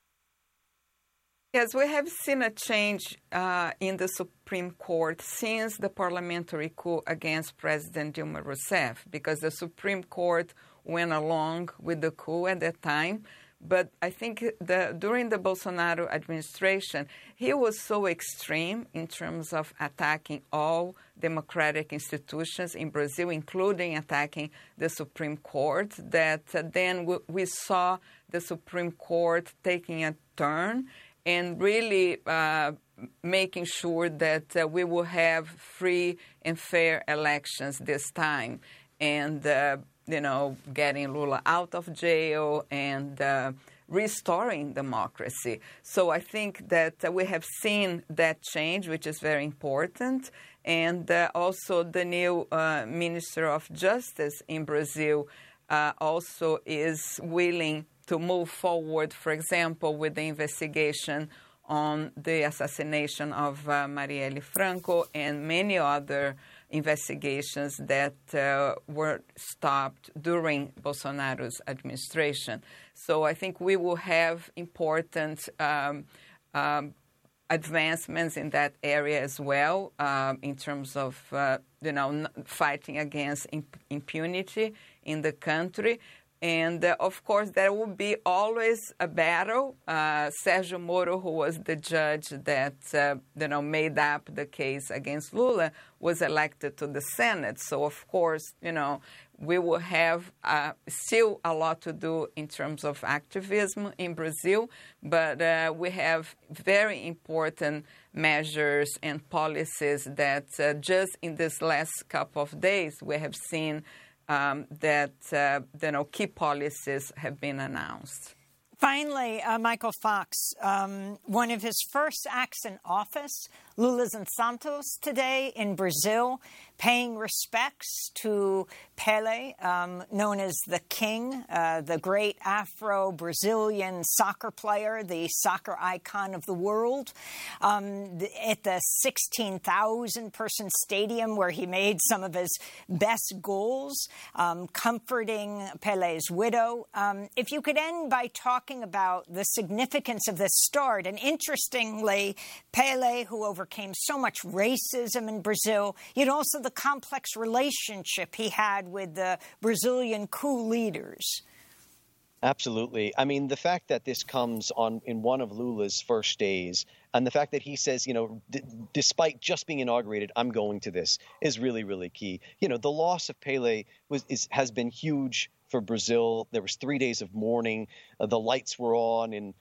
Yes, we have seen a change in the Supreme Court since the parliamentary coup against President Dilma Rousseff, because the Supreme Court went along with the coup at that time. But I think during the Bolsonaro administration, he was so extreme in terms of attacking all democratic institutions in Brazil, including attacking the Supreme Court, that then we saw the Supreme Court taking a turn and really making sure that we will have free and fair elections this time, and getting Lula out of jail and restoring democracy. So I think that we have seen that change, which is very important. And also the new Minister of Justice in Brazil also is willing to move forward, for example, with the investigation on the assassination of Marielle Franco and many other investigations that were stopped during Bolsonaro's administration. So I think we will have important advancements in that area as well, in terms of fighting against impunity in the country. And, of course, there will be always a battle. Sérgio Moro, who was the judge that made up the case against Lula, was elected to the Senate. So, of course, we will have still a lot to do in terms of activism in Brazil, but we have very important measures and policies that just in this last couple of days we have seen that key policies have been announced. Finally, Michael Fox, one of his first acts in office, Lula's in Santos today in Brazil, paying respects to Pelé, known as the King, the great Afro-Brazilian soccer player, the soccer icon of the world, at the 16,000-person stadium where he made some of his best goals, comforting Pelé's widow. If you could end by talking about the significance of this start, and interestingly, Pelé, who overcame so much racism in Brazil, yet also the complex relationship he had with the Brazilian coup leaders. Absolutely. I mean, the fact that this comes in one of Lula's first days, and the fact that he says, despite just being inaugurated, I'm going to this, is really, really key. The loss of Pelé has been huge for Brazil. There was 3 days of mourning. The lights were on, and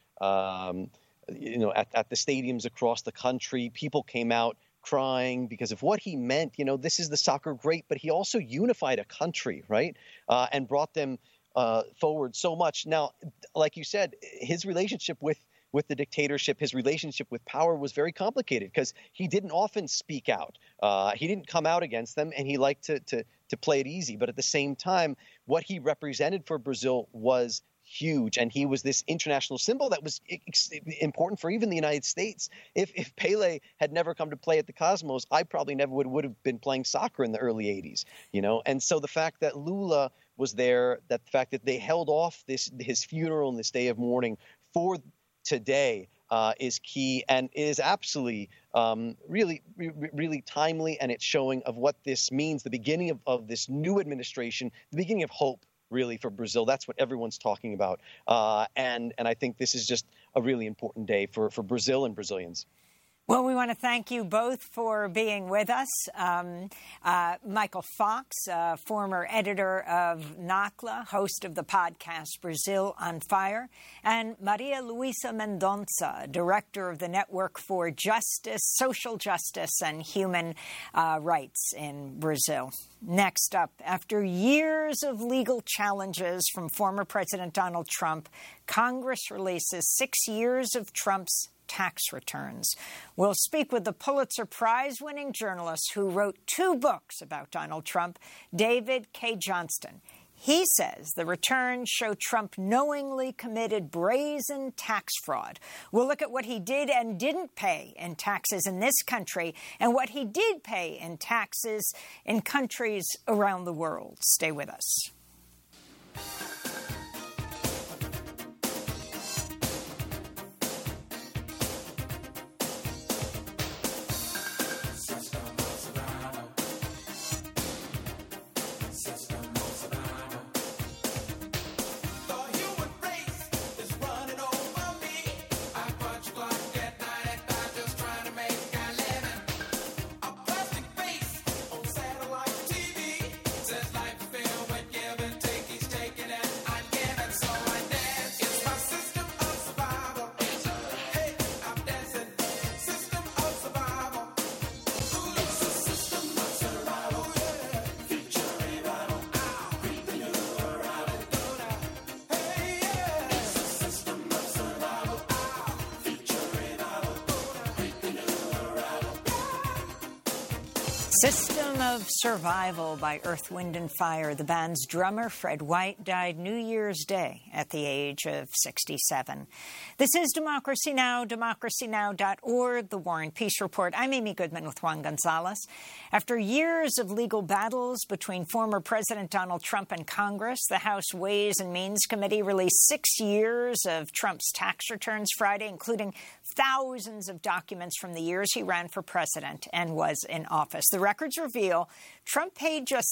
at the stadiums across the country, people came out crying because of what he meant. This is the soccer great, but he also unified a country, right? And brought them forward so much. Now, like you said, his relationship with the dictatorship, his relationship with power was very complicated because he didn't often speak out. He didn't come out against them, and he liked to play it easy. But at the same time, what he represented for Brazil was huge, and he was this international symbol that was important for even the United States. If Pelé had never come to play at the Cosmos, I probably never would have been playing soccer in the early 80s, And so the fact that Lula was there, that the fact that they held off his funeral and this day of mourning for today is key, and is absolutely really, really timely, and it's showing of what this means, the beginning of this new administration, the beginning of hope, really, for Brazil. That's what everyone's talking about. And I think this is just a really important day for Brazil and Brazilians. Well, we want to thank you both for being with us. Michael Fox, former editor of NACLA, host of the podcast Brazil on Fire, and Maria Luisa Mendonça, director of the Network for Justice, Social Justice, and Human Rights in Brazil. Next up, after years of legal challenges from former President Donald Trump, Congress releases 6 years of Trump's tax returns. We'll speak with the Pulitzer Prize-winning journalist who wrote 2 books about Donald Trump, David K. Johnston. He says the returns show Trump knowingly committed brazen tax fraud. We'll look at what he did and didn't pay in taxes in this country and what he did pay in taxes in countries around the world. Stay with us. System of Survival by Earth, Wind & Fire. The band's drummer, Fred White, died New Year's Day at the age of 67. This is Democracy Now!, democracynow.org, The War and Peace Report. I'm Amy Goodman with Juan Gonzalez. After years of legal battles between former President Donald Trump and Congress, the House Ways and Means Committee released 6 years of Trump's tax returns Friday, including thousands of documents from the years he ran for president and was in office. The records reveal Trump paid just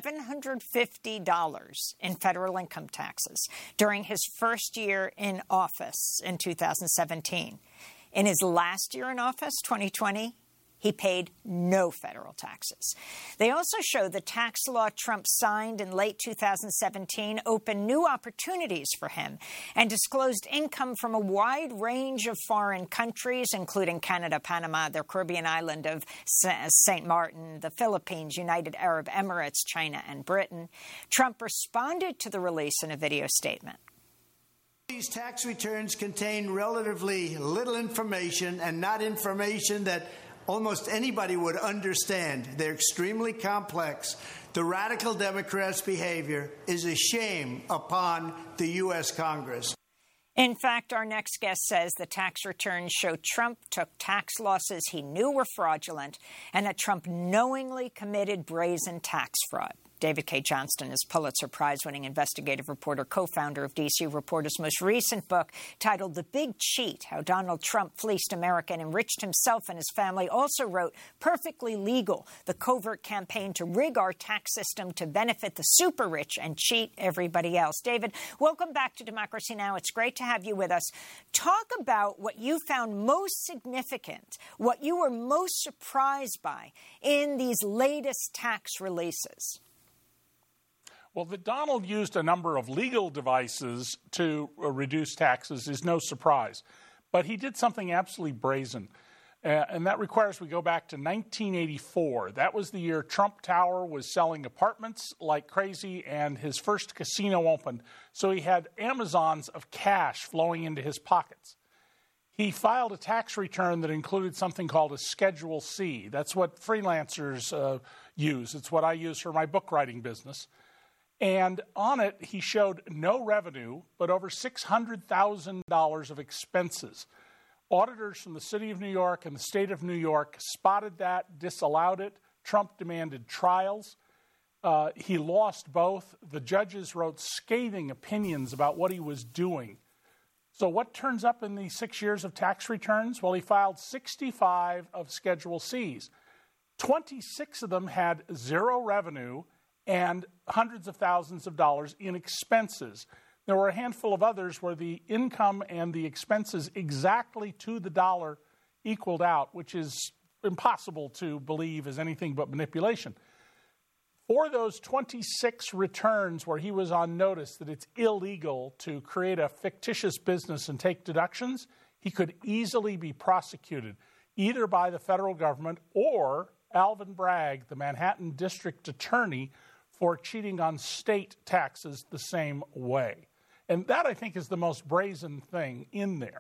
$750 in federal income taxes during his first year in office in 2017. In his last year in office, 2020, he paid no federal taxes. They also show the tax law Trump signed in late 2017 opened new opportunities for him and disclosed income from a wide range of foreign countries, including Canada, Panama, the Caribbean island of St. Martin, the Philippines, United Arab Emirates, China, and Britain. Trump responded to the release in a video statement. These tax returns contain relatively little information and not information that almost anybody would understand. They're extremely complex. The radical Democrats' behavior is a shame upon the U.S. Congress. In fact, our next guest says the tax returns show Trump took tax losses he knew were fraudulent and that Trump knowingly committed brazen tax fraud. David K. Johnston is Pulitzer Prize-winning investigative reporter, co-founder of D.C. Reporter's most recent book titled The Big Cheat, How Donald Trump Fleeced America and Enriched Himself and His Family. Also wrote Perfectly Legal, the covert campaign to rig our tax system to benefit the super rich and cheat everybody else. David, welcome back to Democracy Now! It's great to have you with us. Talk about what you found most significant, what you were most surprised by in these latest tax releases. Well, that Donald used a number of legal devices to reduce taxes is no surprise. But he did something absolutely brazen. And that requires we go back to 1984. That was the year Trump Tower was selling apartments like crazy and his first casino opened. So he had Amazons of cash flowing into his pockets. He filed a tax return that included something called a Schedule C. That's what freelancers use. It's what I use for my book writing business. And on it, he showed no revenue, but over $600,000 of expenses. Auditors from the city of New York and the state of New York spotted that, disallowed it. Trump demanded trials. He lost both. The judges wrote scathing opinions about what he was doing. So what turns up in these 6 years of tax returns? Well, he filed 65 of Schedule Cs. 26 of them had zero revenue and hundreds of thousands of dollars in expenses. There were a handful of others where the income and the expenses exactly to the dollar equaled out, which is impossible to believe is anything but manipulation. For those 26 returns where he was on notice that it's illegal to create a fictitious business and take deductions, he could easily be prosecuted either by the federal government or Alvin Bragg, the Manhattan District Attorney, for cheating on state taxes the same way. And that, I think, is the most brazen thing in there.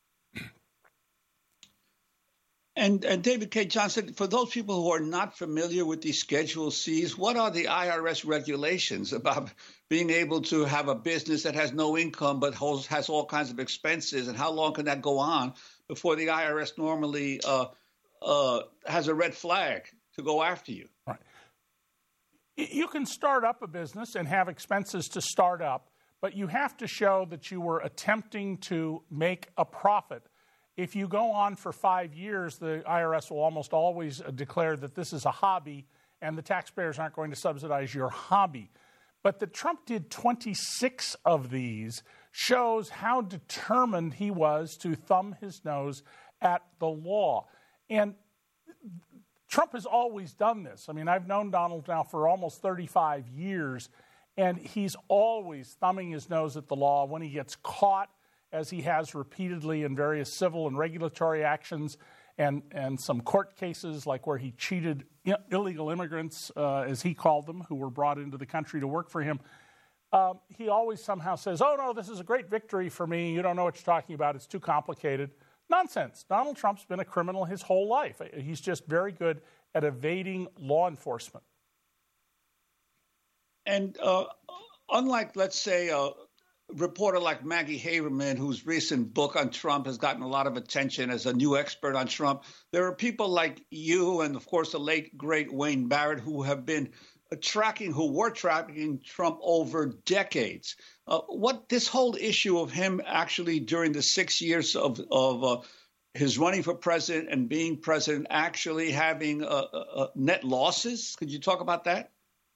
And David K. Johnston, for those people who are not familiar with these Schedule Cs, what are the IRS regulations about being able to have a business that has no income but has all kinds of expenses? And how long can that go on before the IRS normally has a red flag to go after you? Right. You can start up a business and have expenses to start up, but you have to show that you were attempting to make a profit. If you go on for 5 years, the IRS will almost always declare that this is a hobby and the taxpayers aren't going to subsidize your hobby. But that Trump did 26 of these shows how determined he was to thumb his nose at the law. And Trump has always done this. I mean, I've known Donald now for almost 35 years, and he's always thumbing his nose at the law when he gets caught, as he has repeatedly in various civil and regulatory actions and some court cases like where he cheated illegal immigrants, as he called them, who were brought into the country to work for him. He always somehow says, oh, no, this is a great victory for me. You don't know what you're talking about. It's too complicated. Nonsense. Donald Trump's been a criminal his whole life. He's just very good at evading law enforcement. And unlike, let's say, reporter like Maggie Haberman, whose recent book on Trump has gotten a lot of attention as a new expert on Trump. There are people like you and, of course, the late, great Wayne Barrett, who have been tracking Trump over decades. What this whole issue of him actually during the 6 years of his running for president and being president actually having net losses. Could you talk about that?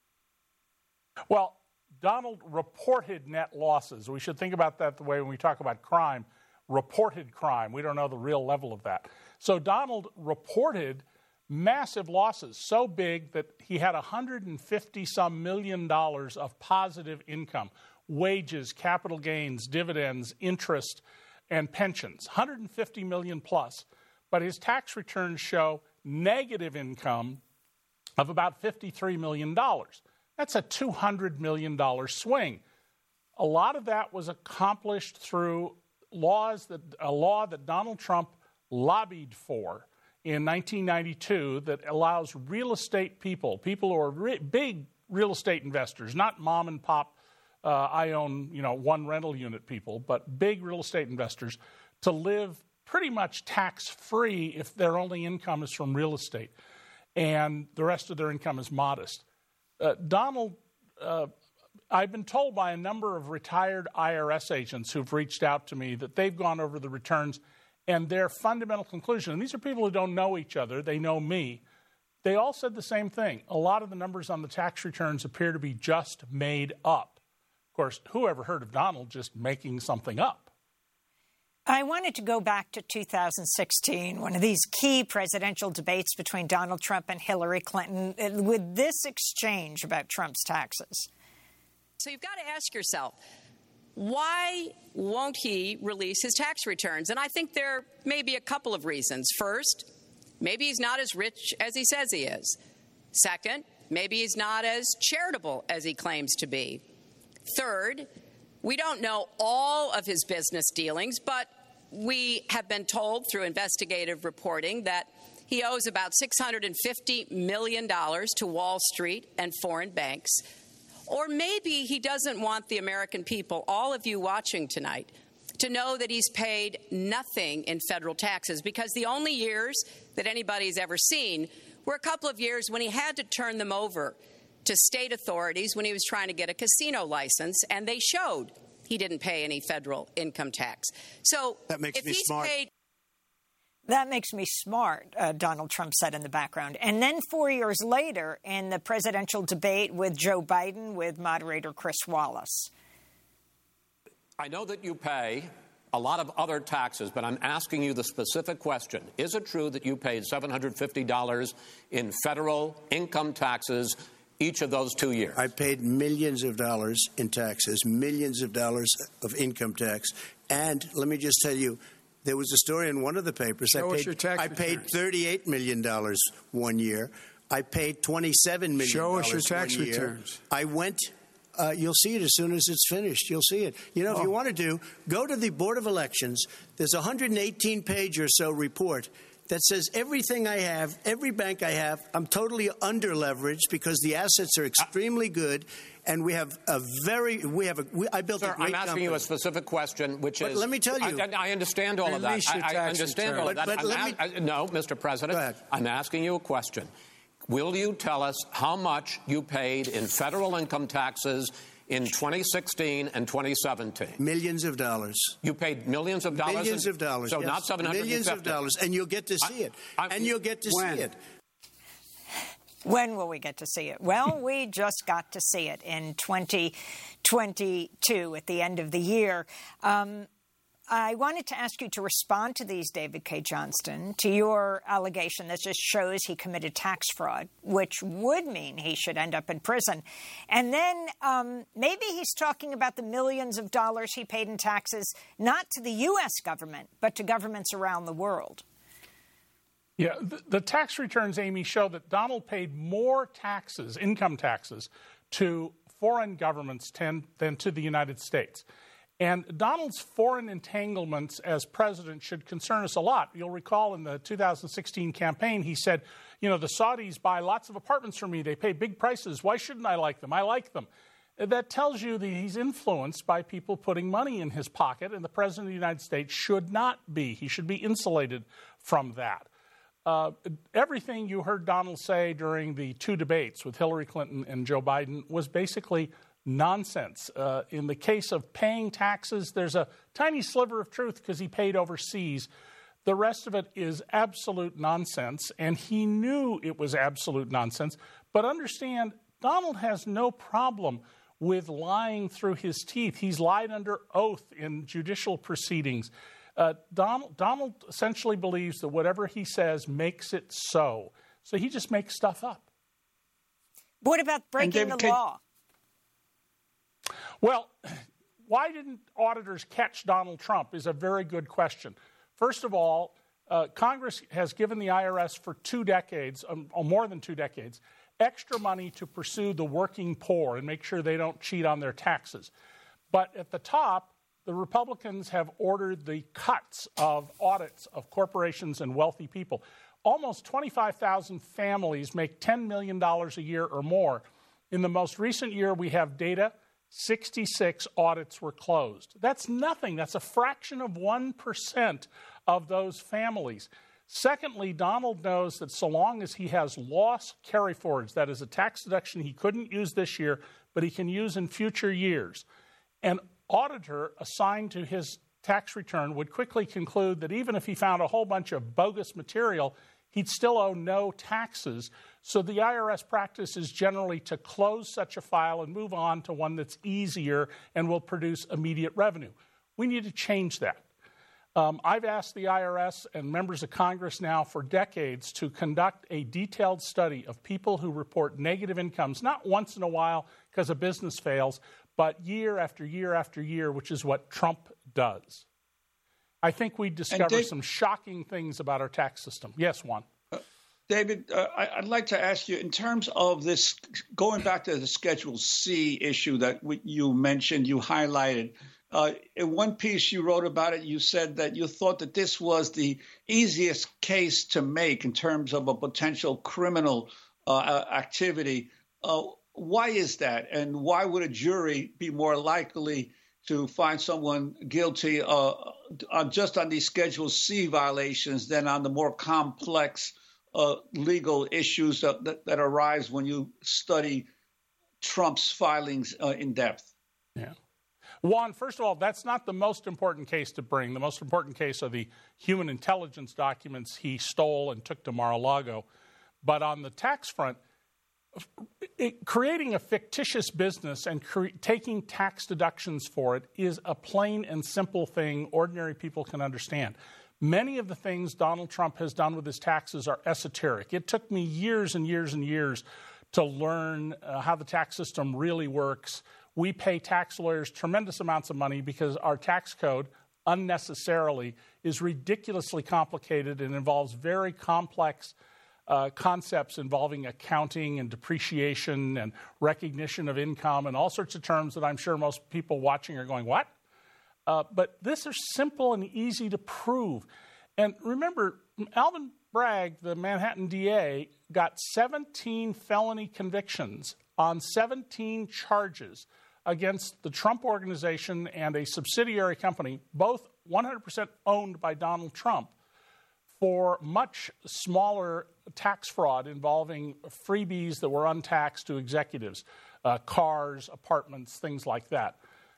Well, Donald reported net losses. We should think about that the way when we talk about crime, reported crime. We don't know the real level of that. So Donald reported massive losses, so big that he had $150-some million of positive income, wages, capital gains, dividends, interest, and pensions, 150 million plus. But his tax returns show negative income of about $53 million. That's a $200 million swing. A lot of that was accomplished through a law that Donald Trump lobbied for in 1992 that allows real estate people who are big real estate investors, not mom and pop, I own one rental unit people, but big real estate investors, to live pretty much tax-free if their only income is from real estate and the rest of their income is modest. Donald, I've been told by a number of retired IRS agents who've reached out to me that they've gone over the returns, and their fundamental conclusion, and these are people who don't know each other, they know me, they all said the same thing. A lot of the numbers on the tax returns appear to be just made up. Of course, who ever heard of Donald just making something up? I wanted to go back to 2016, one of these key presidential debates between Donald Trump and Hillary Clinton, with this exchange about Trump's taxes. So you've got to ask yourself, why won't he release his tax returns? And I think there may be a couple of reasons. First, maybe he's not as rich as he says he is. Second, maybe he's not as charitable as he claims to be. Third, we don't know all of his business dealings, but we have been told through investigative reporting that he owes about $650 million to Wall Street and foreign banks. Or maybe he doesn't want the American people, all of you watching tonight, to know that he's paid nothing in federal taxes, because the only years that anybody's ever seen were a couple of years when he had to turn them over to state authorities when he was trying to get a casino license, and they showed he didn't pay any federal income tax. So that makes me smart. That makes me smart, Donald Trump said in the background. And then 4 years later, in the presidential debate with Joe Biden, with moderator Chris Wallace. I know that you pay a lot of other taxes, but I'm asking you the specific question. Is it true that you paid $750 in federal income taxes each of those 2 years? I paid millions of dollars in taxes, millions of dollars of income tax. And let me just tell you, there was a story in one of the papers. I paid $38 million 1 year. I paid $27 million. Show us your tax returns. I went. You'll see it as soon as it's finished. You'll see it. If you want to go to the Board of Elections. There's a 118-page or so report that says everything I have, every bank I have, I'm totally under-leveraged because the assets are extremely good, and I built a great company. I'm asking you a specific question, which is... let me tell you. I understand all of that. I understand all of that. No, Mr. President, I'm asking you a question. Will you tell us how much you paid in federal income taxes in 2016 and 2017? Millions of dollars. You paid millions of dollars? Millions of dollars, So yes. not $750? Millions of dollars, and you'll get to see it. You'll get to see it. When will we get to see it? Well, we just got to see it in 2022 at the end of the year. I wanted to ask you to respond to these, David K. Johnston, to your allegation that just shows he committed tax fraud, which would mean he should end up in prison. And then maybe he's talking about the millions of dollars he paid in taxes, not to the U.S. government, but to governments around the world. Yeah, the tax returns, Amy, show that Donald paid more taxes, income taxes, to foreign governments than to the United States. And Donald's foreign entanglements as president should concern us a lot. You'll recall in the 2016 campaign, he said, the Saudis buy lots of apartments from me. They pay big prices. Why shouldn't I like them? I like them. that tells you that he's influenced by people putting money in his pocket, and the President of the United States should not be. He should be insulated from that. Everything you heard Donald say during the two debates with Hillary Clinton and Joe Biden was basically nonsense. In the case of paying taxes, there's a tiny sliver of truth because he paid overseas. The rest of it is absolute nonsense, and he knew it was absolute nonsense. But understand, Donald has no problem with lying through his teeth. He's lied under oath in judicial proceedings. Donald essentially believes that whatever he says makes it so. So he just makes stuff up. What about breaking the law? Well, why didn't auditors catch Donald Trump is a very good question. First of all, Congress has given the IRS for 2 decades, or more than 2 decades, extra money to pursue the working poor and make sure they don't cheat on their taxes. But at the top, the Republicans have ordered the cuts of audits of corporations and wealthy people. Almost 25,000 families make $10 million a year or more. In the most recent year, we have data, 66 audits were closed. That's nothing. That's a fraction of 1% of those families. Secondly, Donald knows that so long as he has loss carryforwards, that is a tax deduction he couldn't use this year, but he can use in future years, an auditor assigned to his tax return would quickly conclude that even if he found a whole bunch of bogus material, he'd still owe no taxes. So the IRS practice is generally to close such a file and move on to one that's easier and will produce immediate revenue. We need to change that. I've asked the IRS and members of Congress now for decades to conduct a detailed study of people who report negative incomes, not once in a while because a business fails, but year after year after year, which is what Trump does. I think we discover some shocking things about our tax system. Yes, Juan. David, I'd like to ask you, in terms of this, going back to the Schedule C issue that you mentioned, you highlighted, in one piece you wrote about it, you said that you thought that this was the easiest case to make in terms of a potential criminal activity. Why is that? And why would a jury be more likely to find someone guilty just on these Schedule C violations than on the more complex legal issues that arise when you study Trump's filings in depth? Yeah. Juan, first of all, that's not the most important case to bring. The most important case are the human intelligence documents he stole and took to Mar-a-Lago. But on the tax front, creating a fictitious business and taking tax deductions for it is a plain and simple thing ordinary people can understand. Many of the things Donald Trump has done with his taxes are esoteric. It took me years and years and years to learn how the tax system really works. We pay tax lawyers tremendous amounts of money because our tax code, unnecessarily, is ridiculously complicated and involves very complex concepts involving accounting and depreciation and recognition of income and all sorts of terms that I'm sure most people watching are going, what? But this is simple and easy to prove. And remember, Alvin Bragg, the Manhattan DA, got 17 felony convictions on 17 charges against the Trump Organization and a subsidiary company, both 100% owned by Donald Trump, for much smaller tax fraud involving freebies that were untaxed to executives, cars, apartments, things like that.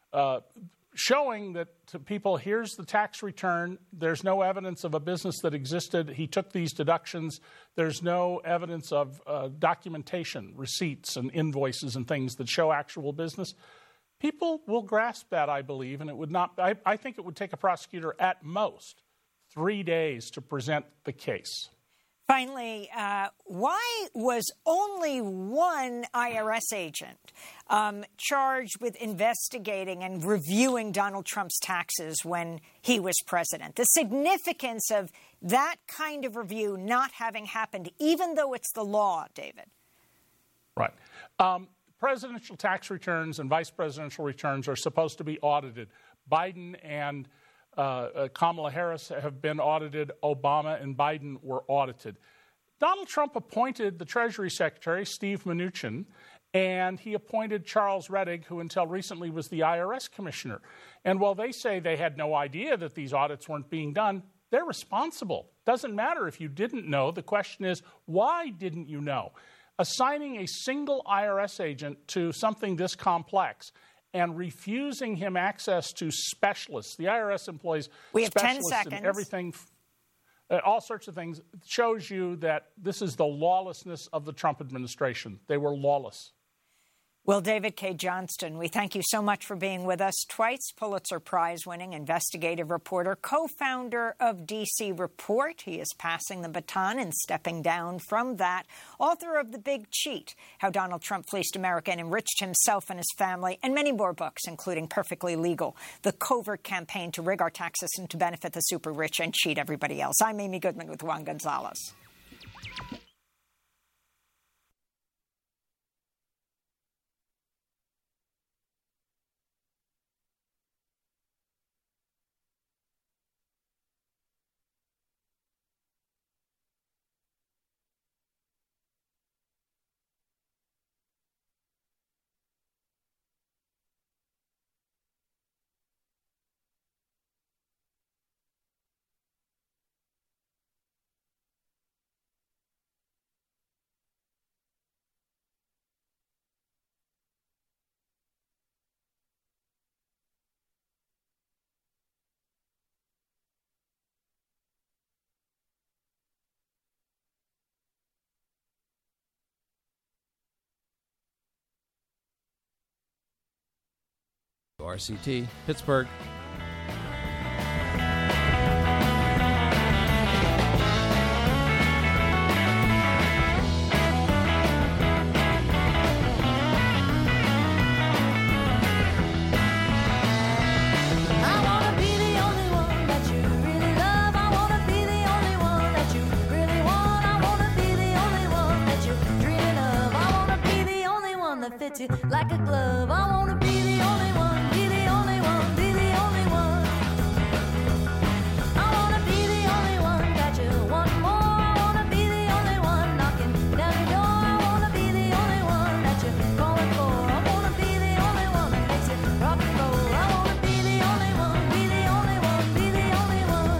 Showing that to people, here's the tax return, there's no evidence of a business that existed, he took these deductions, there's no evidence of documentation, receipts and invoices and things that show actual business. People will grasp that, I believe, and it would not, I think it would take a prosecutor at most 3 days to present the case. Finally, why was only one IRS agent charged with investigating and reviewing Donald Trump's taxes when he was president? The significance of that kind of review not having happened, even though it's the law, David. Right. Presidential tax returns and vice presidential returns are supposed to be audited. Biden and Kamala Harris have been audited. Obama and Biden were audited. Donald Trump appointed the Treasury Secretary, Steve Mnuchin, And he appointed Charles Rettig, who until recently was the IRS commissioner. And while they say they had no idea that these audits weren't being done, they're responsible. Doesn't matter if you didn't know. The question is, why didn't you know? Assigning a single IRS agent to something this complex and refusing him access to specialists. The IRS employs specialists in everything, all sorts of things. It shows you that this is the lawlessness of the Trump administration. They were lawless. Well, David K. Johnston, we thank you so much for being with us. Twice Pulitzer Prize-winning investigative reporter, co-founder of DC Report. He is passing the baton and stepping down from that. Author of The Big Cheat, How Donald Trump Fleeced America and Enriched Himself and His Family, and many more books, including Perfectly Legal, The Covert Campaign to Rig Our Tax System to Benefit the Super Rich and Cheat Everybody Else. I'm Amy Goodman with Juan Gonzalez. RCT, Pittsburgh. Like a glove, I want to be the only one, be the only one, be the only one. I want to be the only one, got you one more. I want to be the only one knocking down your door. I want to be the only one that you're calling for. I want to be the only one that makes it rock and roll. I want to be the only one, be the only one, be the only one.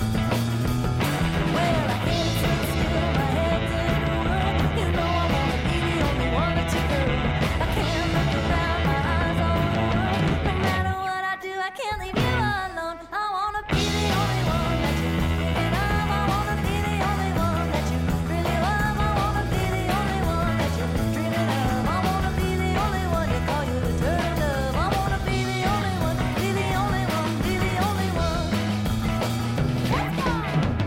Well, I can't sit still, my head's in the room. You know I want to be the only one that you do. I can't look around, my eyes on the world. No matter what I do, I can't leave you alone. I wanna be the only one that you thinking of. I wanna be the only one that you really love. I wanna be the only one that you're dreaming of. I wanna be the only one to call you the turn of. I wanna be the only one, be the only one, be the only one. Let's go!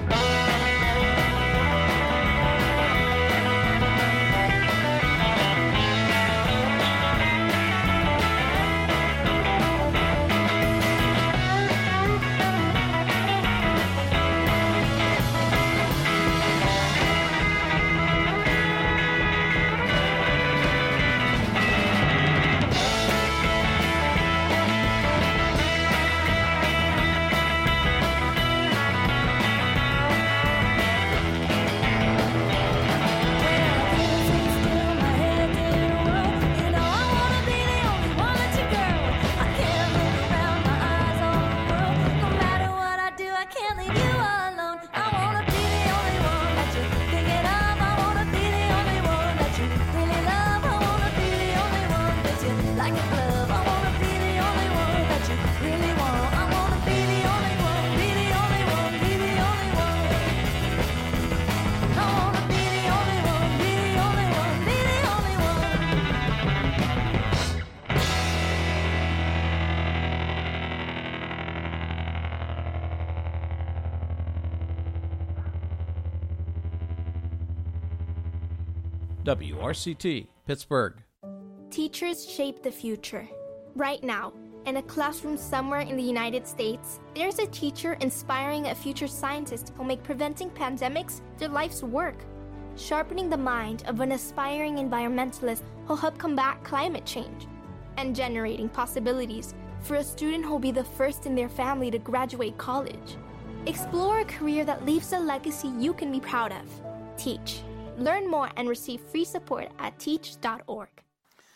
WRCT, Pittsburgh. Teachers shape the future. Right now, in a classroom somewhere in the United States, there's a teacher inspiring a future scientist who'll make preventing pandemics their life's work, sharpening the mind of an aspiring environmentalist who'll help combat climate change, and generating possibilities for a student who'll be the first in their family to graduate college. Explore a career that leaves a legacy you can be proud of. Teach. Learn more and receive free support at teach.org.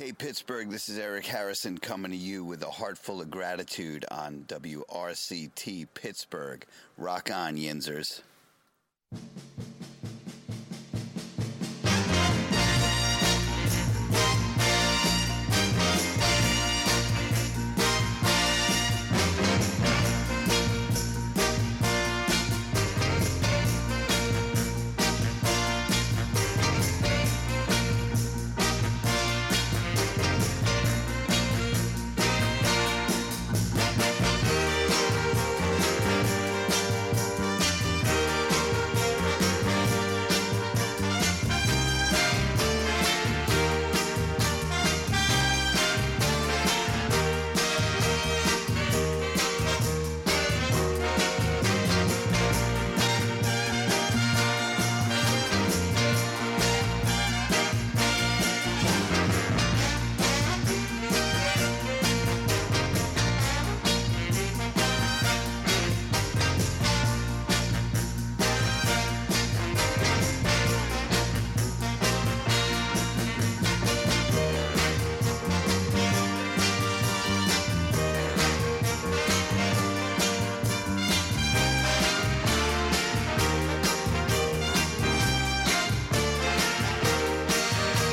Hey, Pittsburgh, this is Eric Harrison coming to you with a heart full of gratitude on WRCT Pittsburgh. Rock on, Yinzers.